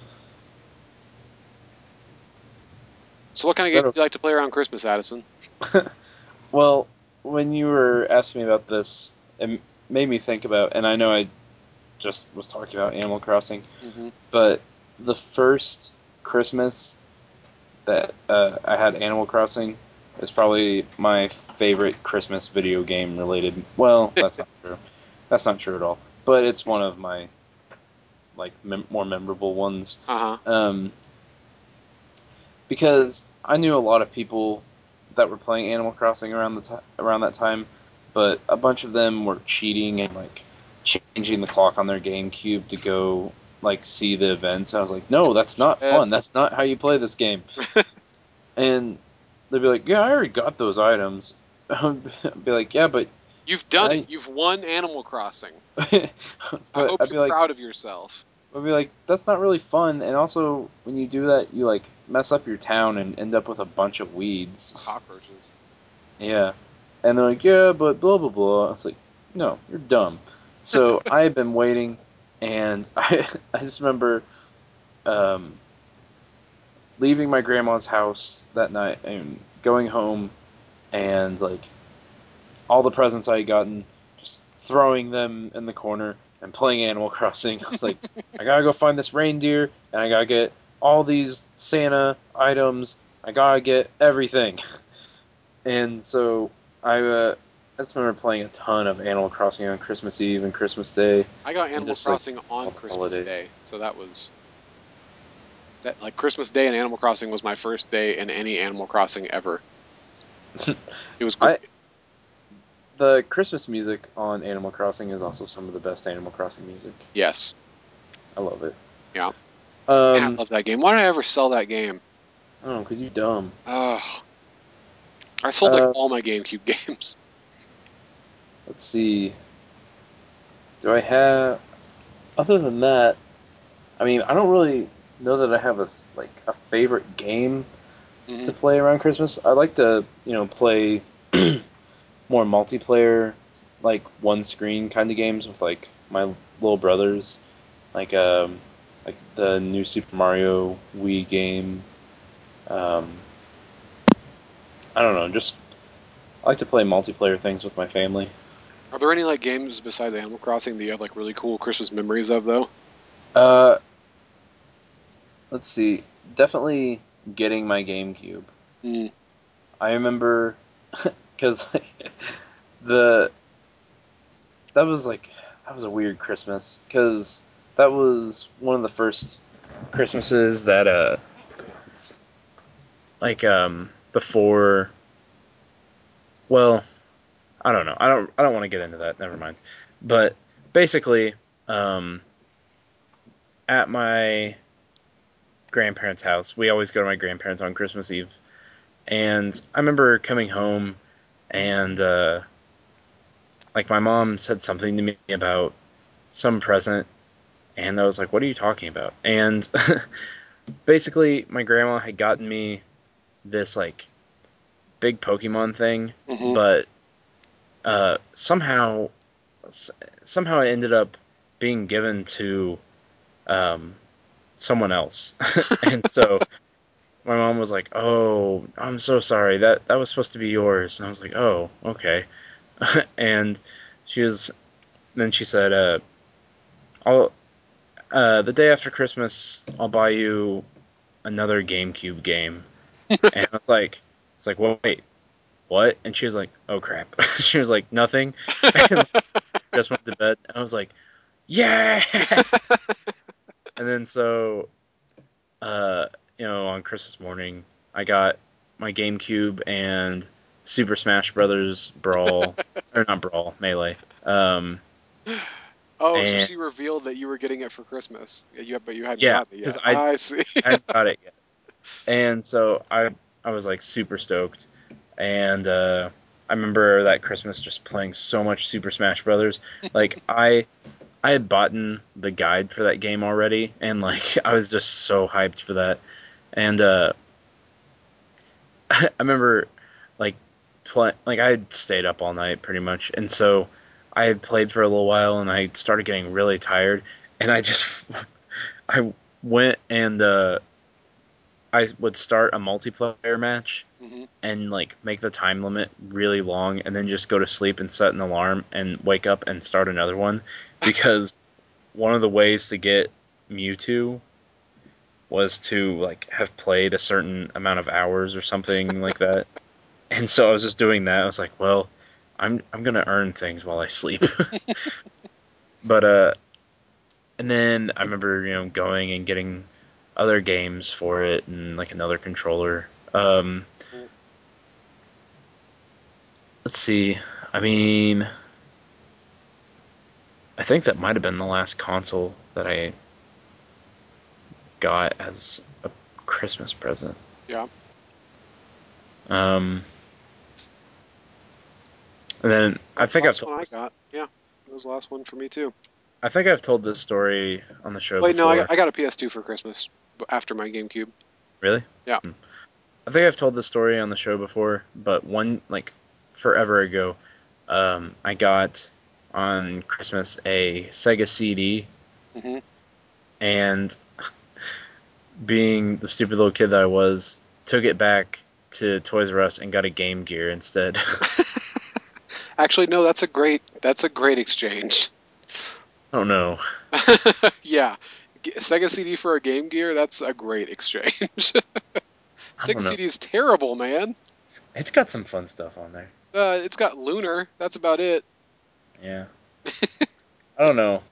So what kind of Is games that do you like to play around Christmas, Addison? okay? Well, when you were asking me about this, it made me think about, and I know I just was talking about Animal Crossing, hmm but the first Christmas that uh, I had Animal Crossing is probably my favorite Christmas video game related. Well, that's not true. That's not true at all. But it's one of my like mem- more memorable ones. Uh-huh. Um, because I knew a lot of people that were playing Animal Crossing around the ti around that time, but a bunch of them were cheating and like changing the clock on their GameCube to go like see the events. I was like, no, that's not Uh, fun. That's not how you play this game. And they'd be like, yeah, I already got those items. I'd be like, yeah, but you've done it. I, You've won Animal Crossing. I but hope I'd you're be like, proud of yourself. I'd be like, that's not really fun. And also, when you do that, you like mess up your town and end up with a bunch of weeds. Cockroaches. Yeah. And they're like, yeah, but blah, blah, blah. It's like, no, you're dumb. So I had been waiting, and I, I just remember um, leaving my grandma's house that night and going home and, like, all the presents I had gotten, just throwing them in the corner and playing Animal Crossing. I was like, I gotta go find this reindeer, and I gotta get all these Santa items. I gotta get everything. And so I, uh, I just remember playing a ton of Animal Crossing on Christmas Eve and Christmas Day, I got and Animal just like Crossing all on the Christmas holidays. Day, so that was that like Christmas Day and Animal Crossing was my first day in any Animal Crossing ever. It was I great. the Christmas music on Animal Crossing is also some of the best Animal Crossing music. Yes. I love it. Yeah. Man, I Um, love that game. Why did I ever sell that game? I don't know, cause you dumb. Oh, I sold like Uh, all my GameCube games. let's see. Do I have? Other than that, I mean, I don't really know that I have a s- like a favorite game to hmm play around Christmas. I like to, you know, play more multiplayer, like one screen kind of games with like my little brothers, like um, like the new Super Mario Wii game. Um, I don't know, just I like to play multiplayer things with my family. Are there any like games besides Animal Crossing that you have like really cool Christmas memories of though? Uh, let's see, definitely getting my GameCube. Mm. I remember because like, the that was like that was a weird Christmas because that was one of the first Christmases that uh like um before well I don't know I don't I don't want to get into that never mind but basically um, at my grandparents' house. We always go to my grandparents on Christmas Eve, and I remember coming home and uh, like my mom said something to me about some present, and I was like, "What are you talking about?" And basically, my grandma had gotten me this like big Pokemon thing, Hmm. but uh, somehow somehow it ended up being given to um, someone else, and so my mom was like, "Oh, I'm so sorry. That that was supposed to be yours." And I was like, "Oh, okay." And she was then she said, uh, "I'll uh, the day after Christmas, I'll buy you another GameCube game." And I was like, "It's like, well, wait, what?" And she was like, "Oh crap." She was like, "Nothing," and just went to bed. And I was like, "Yes!" And then so, uh, you know, on Christmas morning, I got my GameCube and Super Smash Brothers Brawl, or not Brawl, Melee. Um, Oh, so and she revealed that you were getting it for Christmas. Yeah, you, but you hadn't yeah, gotten it because yet. I I see. I hadn't got it yet, and so I I was like super stoked, and uh, I remember that Christmas just playing so much Super Smash Brothers. Like I I had bought the guide for that game already, and like I was just so hyped for that. And uh, I remember like play, like I had stayed up all night pretty much, and so I had played for a little while, and I started getting really tired, and I just I went and uh, I would start a multiplayer match Hmm. and like make the time limit really long, and then just go to sleep and set an alarm and wake up and start another one, because one of the ways to get Mewtwo was to like have played a certain amount of hours or something like that. And so I was just doing that. I was like, well, I'm I'm gonna earn things while I sleep. But uh, and then I remember you know going and getting other games for it and like another controller. Um, let's see. I mean, I think that might have been the last console that I got as a Christmas present. Yeah, Um, and then that I was the think I've last told one I this. got. Yeah, that was the last one for me too. I think I've told this story on the show Wait, no, I got before. I got a P S two for Christmas b- after my GameCube. Really? Yeah. Hmm. I think I've told this story on the show before, but one like forever ago, um, I got on Christmas a Sega C D, Hmm. and being the stupid little kid that I was, took it back to Toys R Us and got a Game Gear instead. Actually, no, that's a great that's a great exchange. Oh no, Yeah, G- Sega C D for a Game Gear, that's a great exchange. I Sega don't know. C D is terrible, man. It's got some fun stuff on there. Uh, it's got Lunar. That's about it. Yeah, I don't know.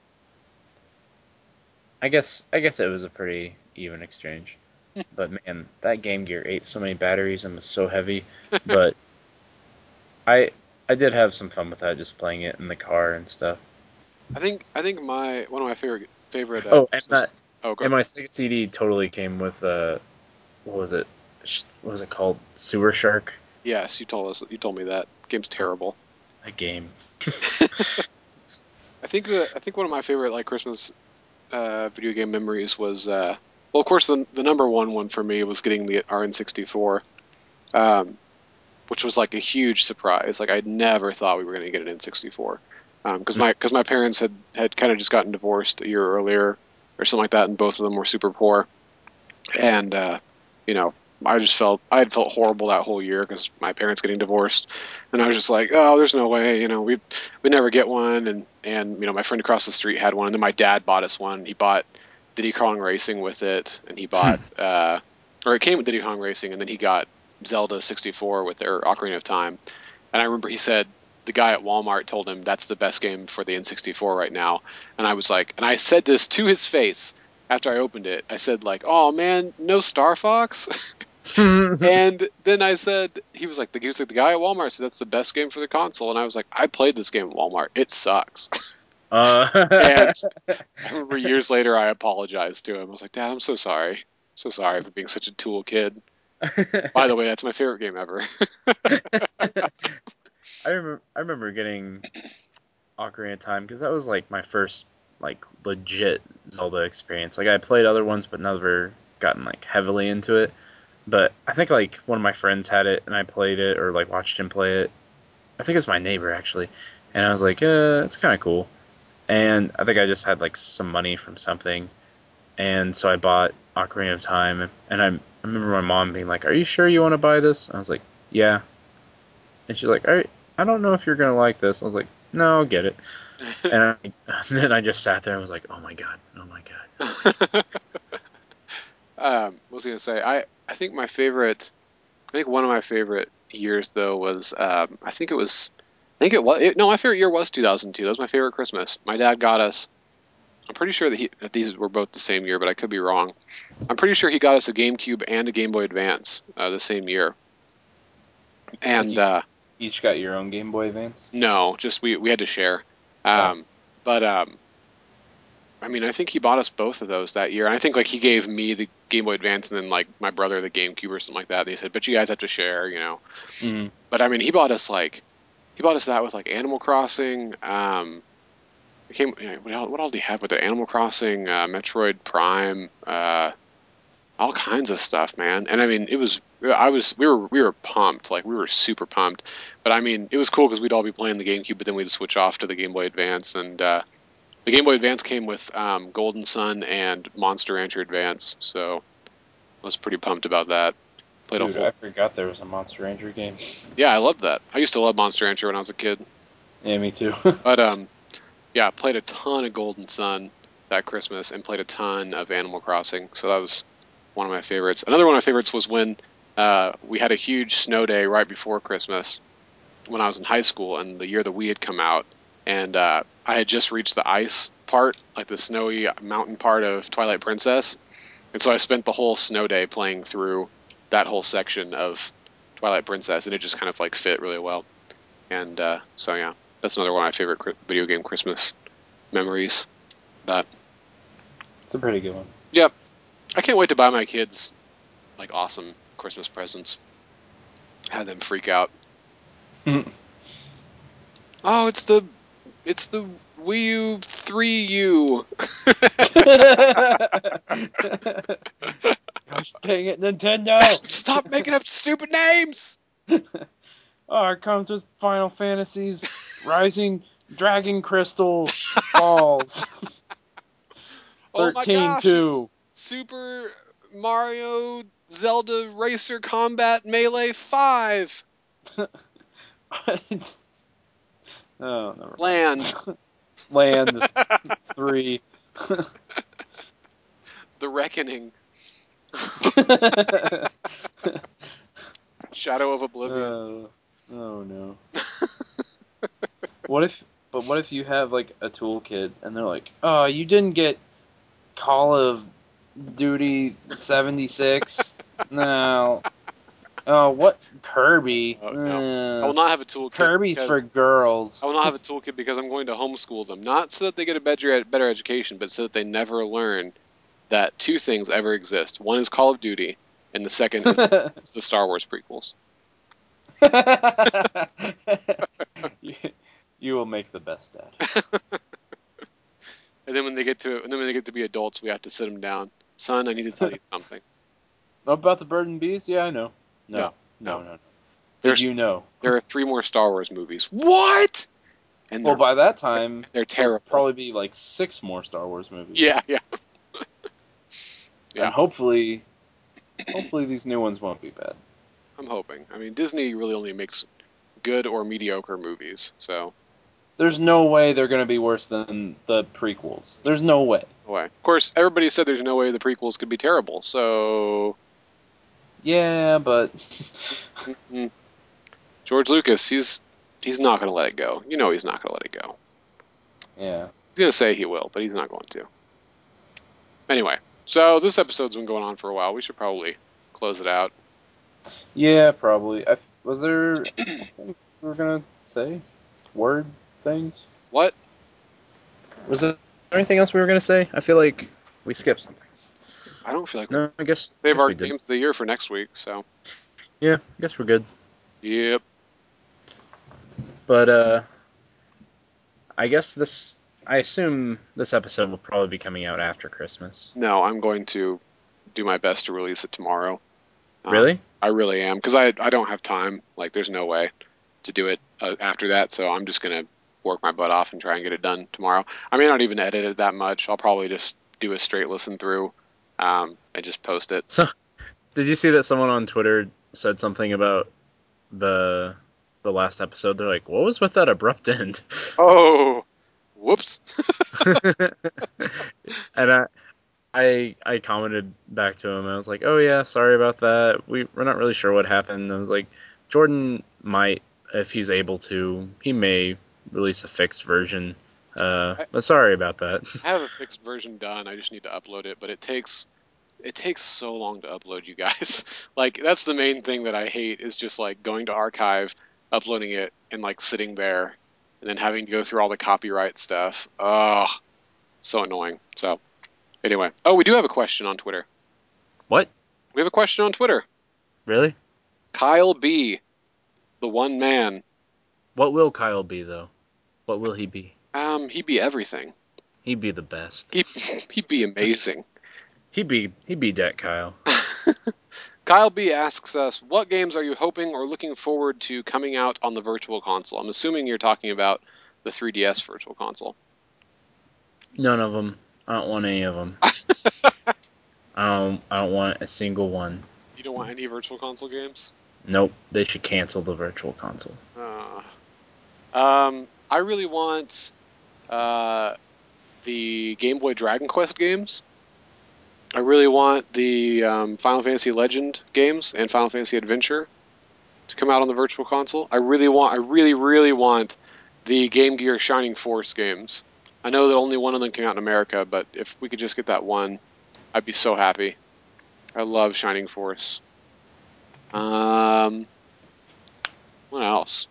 I guess I guess it was a pretty even exchange. But man, that Game Gear ate so many batteries and was so heavy. But I I did have some fun with that, just playing it in the car and stuff. I think I think my one of my favorite favorite uh, Oh, and Christmas. that Oh, go. and my Sega C D totally came with uh what was it? Sh- What was it called? Sewer Shark. Yes, you told us. You told me that game's terrible. That game. I think the I think one of my favorite like Christmas uh, video game memories was uh, well, of course the the number one one for me was getting the R N sixty-four, um, which was like a huge surprise. Like I never thought we were going to get an N sixty-four because my because my parents had had kind of just gotten divorced a year earlier or something like that, and both of them were super poor. And uh, you know, I just felt I had felt horrible that whole year because my parents getting divorced, and I was just like, oh, there's no way, you know, we we never get one, and and you know, my friend across the street had one, and then my dad bought us one. He bought Diddy Kong Racing with it, and he bought uh, or it came with Diddy Kong Racing, and then he got Zelda sixty-four with their Ocarina of Time, and I remember he said. The guy at Walmart told him that's the best game for the N sixty-four right now. And I was like, and I said this to his face after I opened it, I said like, "Oh man, no Star Fox." And then I said, he was like, the, he was like, the guy at Walmart said that's the best game for the console, and I was like, I played this game at Walmart. It sucks. Uh, And I remember years later, I apologized to him. I was like, Dad, I'm so sorry. So sorry for being such a tool kid. By the way, that's my favorite game ever. I remember I remember getting Ocarina of Time because that was like my first like legit Zelda experience. Like I played other ones, but never gotten like heavily into it. But I think like one of my friends had it, and I played it or like watched him play it. I think it was my neighbor actually, and I was like, uh, it's kind of cool. And I think I just had like some money from something, and so I bought Ocarina of Time. And I, I remember my mom being like, "Are you sure you want to buy this?" I was like, "Yeah." And she's like, "All right, I don't know if you're gonna like this." I was like, "No, I'll get it." And, I, and then I just sat there and was like, "Oh my god, oh my god." um, what was I gonna say? I I think my favorite. I think one of my favorite years though was um, I think it was. I think it was it, no, my favorite year was two thousand two. That was my favorite Christmas. My dad got us. I'm pretty sure that, he, that these were both the same year, but I could be wrong. I'm pretty sure he got us a GameCube and a Game Boy Advance uh, the same year. Like And you uh, each got your own Game Boy Advance. no, just we we had to share. Oh, Um, but um, I mean, I think he bought us both of those that year. And I think like he gave me the Game Boy Advance and then like my brother the GameCube or something like that. And he said, "But you guys have to share," you know. mm, But I mean, he bought us like he bought us that with like Animal Crossing. Um, it came. You know, what, all, what all did he have with it? Animal Crossing, uh, Metroid Prime, uh, all kinds of stuff, man. And I mean, it was. I was. We were. We were pumped. Like we were super pumped. But I mean, it was cool because we'd all be playing the GameCube, but then we'd switch off to the Game Boy Advance, and uh, the Game Boy Advance came with um, Golden Sun and Monster Rancher Advance, so I was pretty pumped about that. Played a dude, whole. I forgot there was a Monster Ranger game. Yeah, I loved that. I used to love Monster Rancher when I was a kid, Yeah, me too. but um, yeah, played a ton of Golden Sun that Christmas and played a ton of Animal Crossing. So that was one of my favorites. Another one of my favorites was when uh, we had a huge snow day right before Christmas when I was in high school, and the year the Wii had come out, and uh, I had just reached the ice part, like the snowy mountain part of Twilight Princess, and so I spent the whole snow day playing through that whole section of Twilight Princess, and it just kind of like fit really well. And uh, so yeah, that's another one of my favorite video game Christmas memories. But It's a pretty good one. yep, I can't wait to buy my kids like awesome Christmas presents. Have them freak out. Oh, it's the it's the Wii U three U. Gosh dang it, Nintendo! Stop making up stupid names. Oh, it comes with Final Fantasies, Rising Dragon Crystal Balls. Oh my thirteen gosh, two. it's Super Mario Zelda Racer Combat Melee five. It's, oh, never Land. mind. Land three. The Reckoning. Shadow of Oblivion. oh, oh no. What if, but what if you have like a toolkit and they're like, oh, you didn't get Call of Duty seventy-six? No. Oh, what? Kirby? Oh no. I will Uh, not have a toolkit Kirby's for because girls. I will not have a toolkit because I'm going to homeschool them. Not so that they get a better better education, but so that they never learn that two things ever exist. One is Call of Duty, and the second is, is the Star Wars prequels. you, you will make the best dad. And then when they get to and then when they get to be adults, we have to sit them down. Son, I need to tell you something. About the bird and bees? Yeah, I know. No, No, no, no. no, no. Did There's you know? there are three more Star Wars movies. What? And Well, they're by that time, they're there'll terrible. probably be like six more Star Wars movies, Yeah, yeah, and yeah. hopefully, hopefully these new ones won't be bad. I'm hoping. I mean, Disney really only makes good or mediocre movies, so There's no way they're going to be worse than the prequels. There's no way. no way. Of course, everybody said there's no way the prequels could be terrible. So Yeah, but mm, George Lucas, he's he's not going to let it go. You know, he's not going to let it go. yeah, He's going to say he will, but he's not going to. Anyway, so this episode's been going on for a while. We should probably close it out. yeah, probably. I, was there anything we were gonna say? Word things? What? Was there anything else we were gonna say? I feel like we skipped something. I don't feel like we No, I guess I save guess our we did. games of the year for next week. So, Yeah, I guess we're good. yep. But uh, I guess this. I assume this episode will probably be coming out after Christmas. No, I'm going to do my best to release it tomorrow. Um, Really? I really am because I I don't have time. Like, there's no way to do it uh, after that. So I'm just gonna work my butt off and try and get it done tomorrow. I may not even edit it that much. I'll probably just do a straight listen through, um, and just post it. So, did you see that someone on Twitter said something about the the last episode? They're like, "What was with that abrupt end?" Oh, whoops. and I, I I commented back to him. I was like, "Oh yeah, sorry about that. We we're not really sure what happened." I was like, "Jordan might, if he's able to, he may release a fixed version. Uh, I, but sorry about that." I have a fixed version done. I just need to upload it, but it takes it takes so long to upload, you guys. Like, that's the main thing that I hate is just like going to archive, uploading it, and like sitting there, and then having to go through all the copyright stuff. Oh, so annoying. So anyway, oh, we do have a question on Twitter. What? We have a question on Twitter. Really? Kyle B, the one man. What will Kyle be though? What will he be? Um, he'd be everything. He'd be the best. He he'd be amazing. He'd be he'd be that Kyle. Kyle B asks us, what games are you hoping or looking forward to coming out on the Virtual Console? I'm assuming you're talking about the three D S Virtual Console. None of them. I don't want any of them. I don't. I don't want a single one. You don't want any Virtual Console games? Nope. They should cancel the Virtual Console. Uh, um, I really want uh, the Game Boy Dragon Quest games. I really want the um, Final Fantasy Legend games and Final Fantasy Adventure to come out on the Virtual Console. I really want, I really, really want the Game Gear Shining Force games. I know that only one of them came out in America, but if we could just get that one, I'd be so happy. I love Shining Force. Um, what else?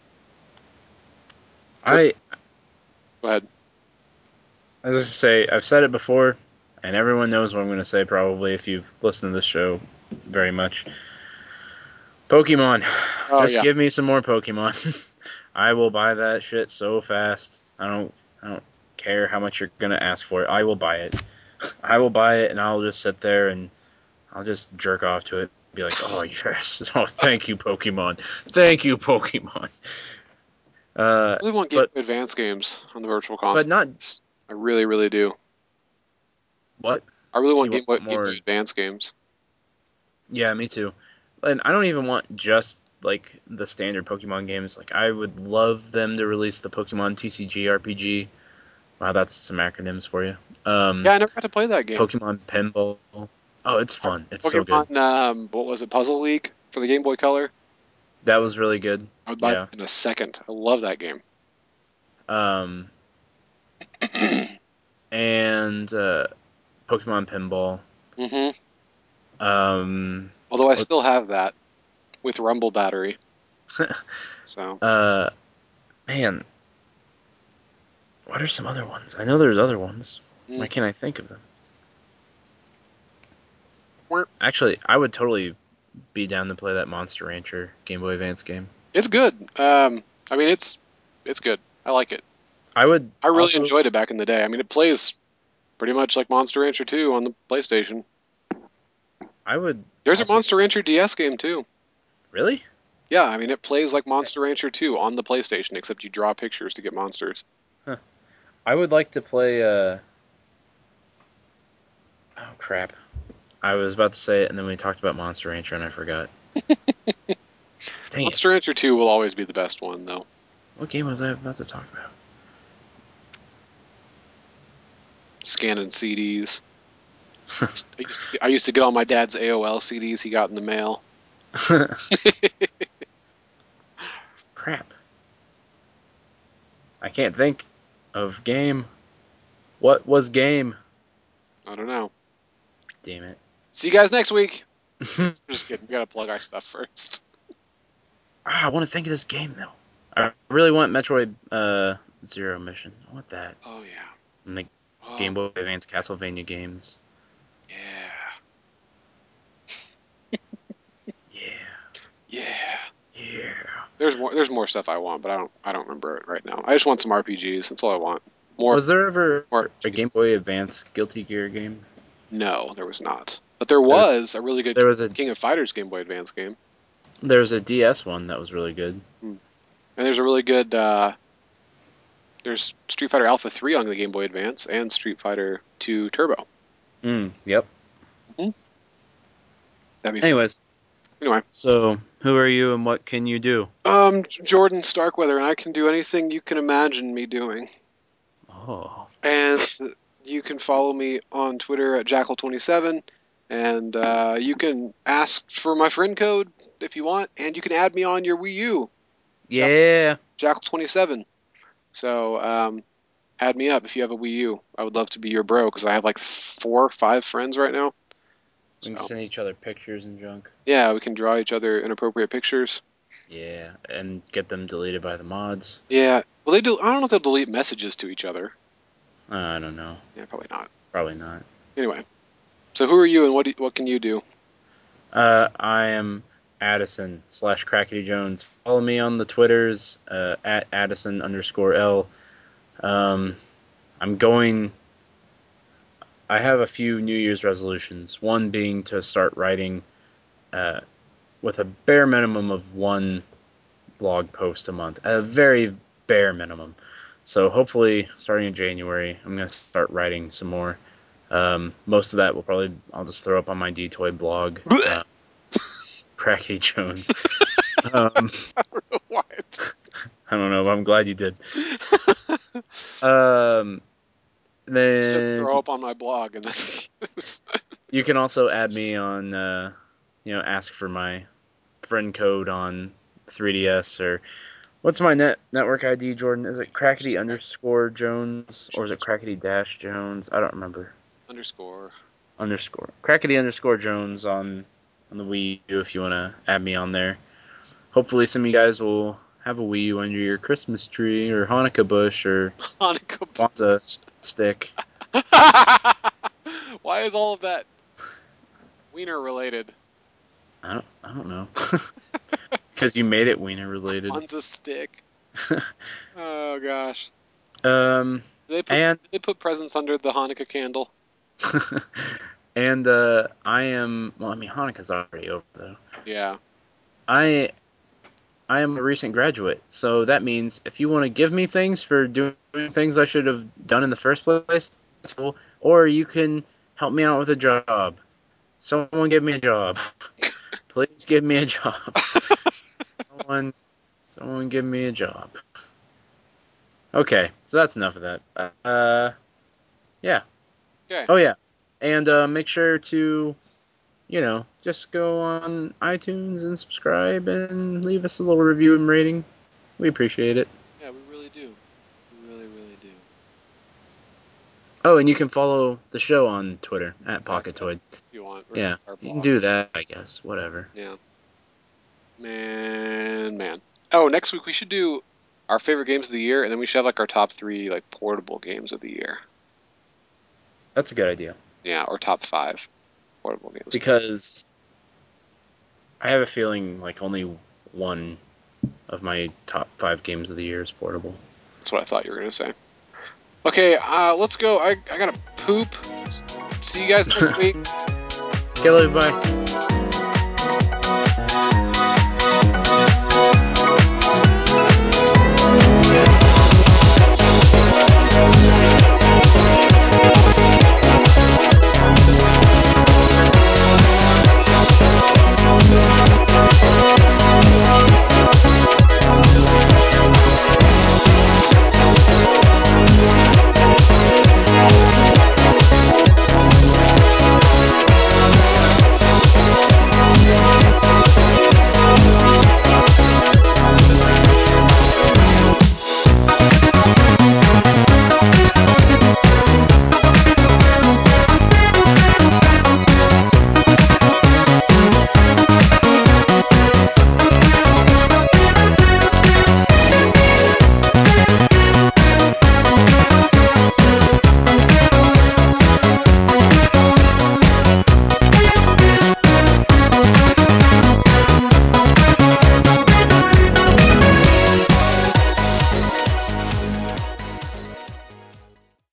I, Go ahead. as I say, I've said it before, and everyone knows what I'm going to say probably if you've listened to this show very much. Pokemon. Oh Just yeah, give me some more Pokemon. I will buy that shit so fast. I don't. I don't care how much you're gonna ask for it. I will buy it. I will buy it, and I'll just sit there and I'll just jerk off to it. Be like, oh yes, oh thank you, Pokemon, thank you, Pokemon. Uh, I really want Game but Boy Advance games on the Virtual but Console. not I really, really do. what I really want you Game want Boy Game Boy more. Advance games. Yeah, me too. And I don't even want just like the standard Pokemon games. Like I would love them to release the Pokemon T C G R P G. Wow, that's some acronyms for you. Um, Yeah, I never got to play that game. Pokemon Pinball. Oh, it's fun. It's so good. Pokemon, um, what was it, Puzzle League for the Game Boy Color? That was really good. I would buy that Yeah. in a second. I love that game. Um, and uh, Pokemon Pinball. hmm Um, Although I what? still have that with Rumble Battery. So, uh, man, what are some other ones? I know there's other ones. Why mm. can't I think of them? Actually, I would totally be down to play that Monster Rancher Game Boy Advance game. It's good. Um, I mean, it's it's good. I like it. I would I really also. enjoyed it back in the day. I mean, it plays pretty much like Monster Rancher two on the PlayStation. I would There's a also. Monster Rancher D S game too. Really? Yeah, I mean, it plays like Monster Rancher two on the PlayStation, except you draw pictures to get monsters. Huh. I would like to play. Uh... Oh crap! I was about to say it, and then we talked about Monster Rancher, and I forgot. Dang it! Monster Rancher two will always be the best one, though. What game was I about to talk Scanning C Ds. about? I used to, I used to get all my dad's A O L C Ds he got in the mail. Crap! I can't think of game. What was game? I don't know. Damn it! See you guys next week. Just kidding. We gotta plug our stuff first. Ah, I want to think of this game though. I really want Metroid uh, Zero Mission. I want that. Oh yeah. And the Oh, Game Boy Advance Castlevania games. yeah, Yeah, yeah. yeah. There's more. There's more stuff I want, but I don't. I don't remember it right now. I just want some R P Gs. That's all I want. More, Was there ever more a Game R P Gs. Boy Advance Guilty Gear game? No, there was not. But there There, was a really good there was a King of Fighters Game Boy Advance game. there was a D S one that was really good. Hmm. And there's a really good. Uh, there's Street Fighter Alpha three on the Game Boy Advance and Street Fighter two Turbo. Mm, yep. Hmm. That'd be fun. Anyways, Anyway, so who are you and what can you do? um, Jordan Starkweather, and I can do anything you can imagine me doing. Oh, And you can follow me on Twitter at Jackal twenty-seven, and uh, you can ask for my friend code if you want, and you can add me on your Wii U, yeah. Jackal twenty-seven. So um, add me up if you have a Wii U. I would love to be your bro because I have like four or five friends right now. We can So send each other pictures and junk. yeah, we can draw each other inappropriate pictures. Yeah, and get them deleted by the mods. Yeah, well they do. I don't know if they'll delete messages to each other. Uh, I don't know. Yeah, probably not. Probably not. Anyway, so who are you and what do, what can you do? Uh, I am Addison slash Crackety Jones. Follow me on the Twitters uh, at Addison underscore L. Um, I'm going. I have a few New Year's resolutions. One being to start writing uh, with a bare minimum of one blog post a month, a very bare minimum. So hopefully, starting in January, I'm gonna start writing some more. Um, most of that will probably I'll just throw up on my D-Toy blog, uh, Crackety Jones. Um, What? I don't know, but I'm glad you did. Um, You said then throw up on my blog, and that's you can also add me on, uh, you know, ask for my friend code on three D S or what's my net network I D, Jordan? Is it Crackety underscore Jones or is it Crackety dash Jones? I don't remember. underscore. Underscore Crackety underscore Jones on on the Wii U if you want to add me on there. Hopefully, some of you guys will have a Wii U under your Christmas tree or Hanukkah bush or Hanukkah Kwanzaa bush. stick. Why is all of that wiener related? I don't I don't know because you made it wiener related. Kwanzaa stick. Oh gosh. um Do they put and do they put presents under the Hanukkah candle? and uh, I am well. I mean, Hanukkah's already over though. Yeah. I I am a recent graduate, so that means if you want to give me things for doing things I should have done in the first place, that's cool. Or you can help me out with a job. Someone give me a job. Please give me a job. Someone, someone give me a job. Okay, so that's enough of that. Uh, yeah. Okay. Oh yeah, and uh, make sure to you know, just go on iTunes and subscribe and leave us a little review and rating. We appreciate it. Yeah, we really do. We really, really do. Oh, and you can follow the show on Twitter at At that Pocketoid. if you want, or Yeah, our you can blog. do that, I guess. Whatever. Yeah. Man, man. Oh, next week we should do our favorite games of the year, and then we should have like our top three like portable games of the year. That's a good idea. Yeah, or top five portable games. Because I have a feeling like only one of my top five games of the year is portable. That's what I thought you were gonna say. Okay, uh, let's go. I I gotta poop. See you guys next week. Okay, bye.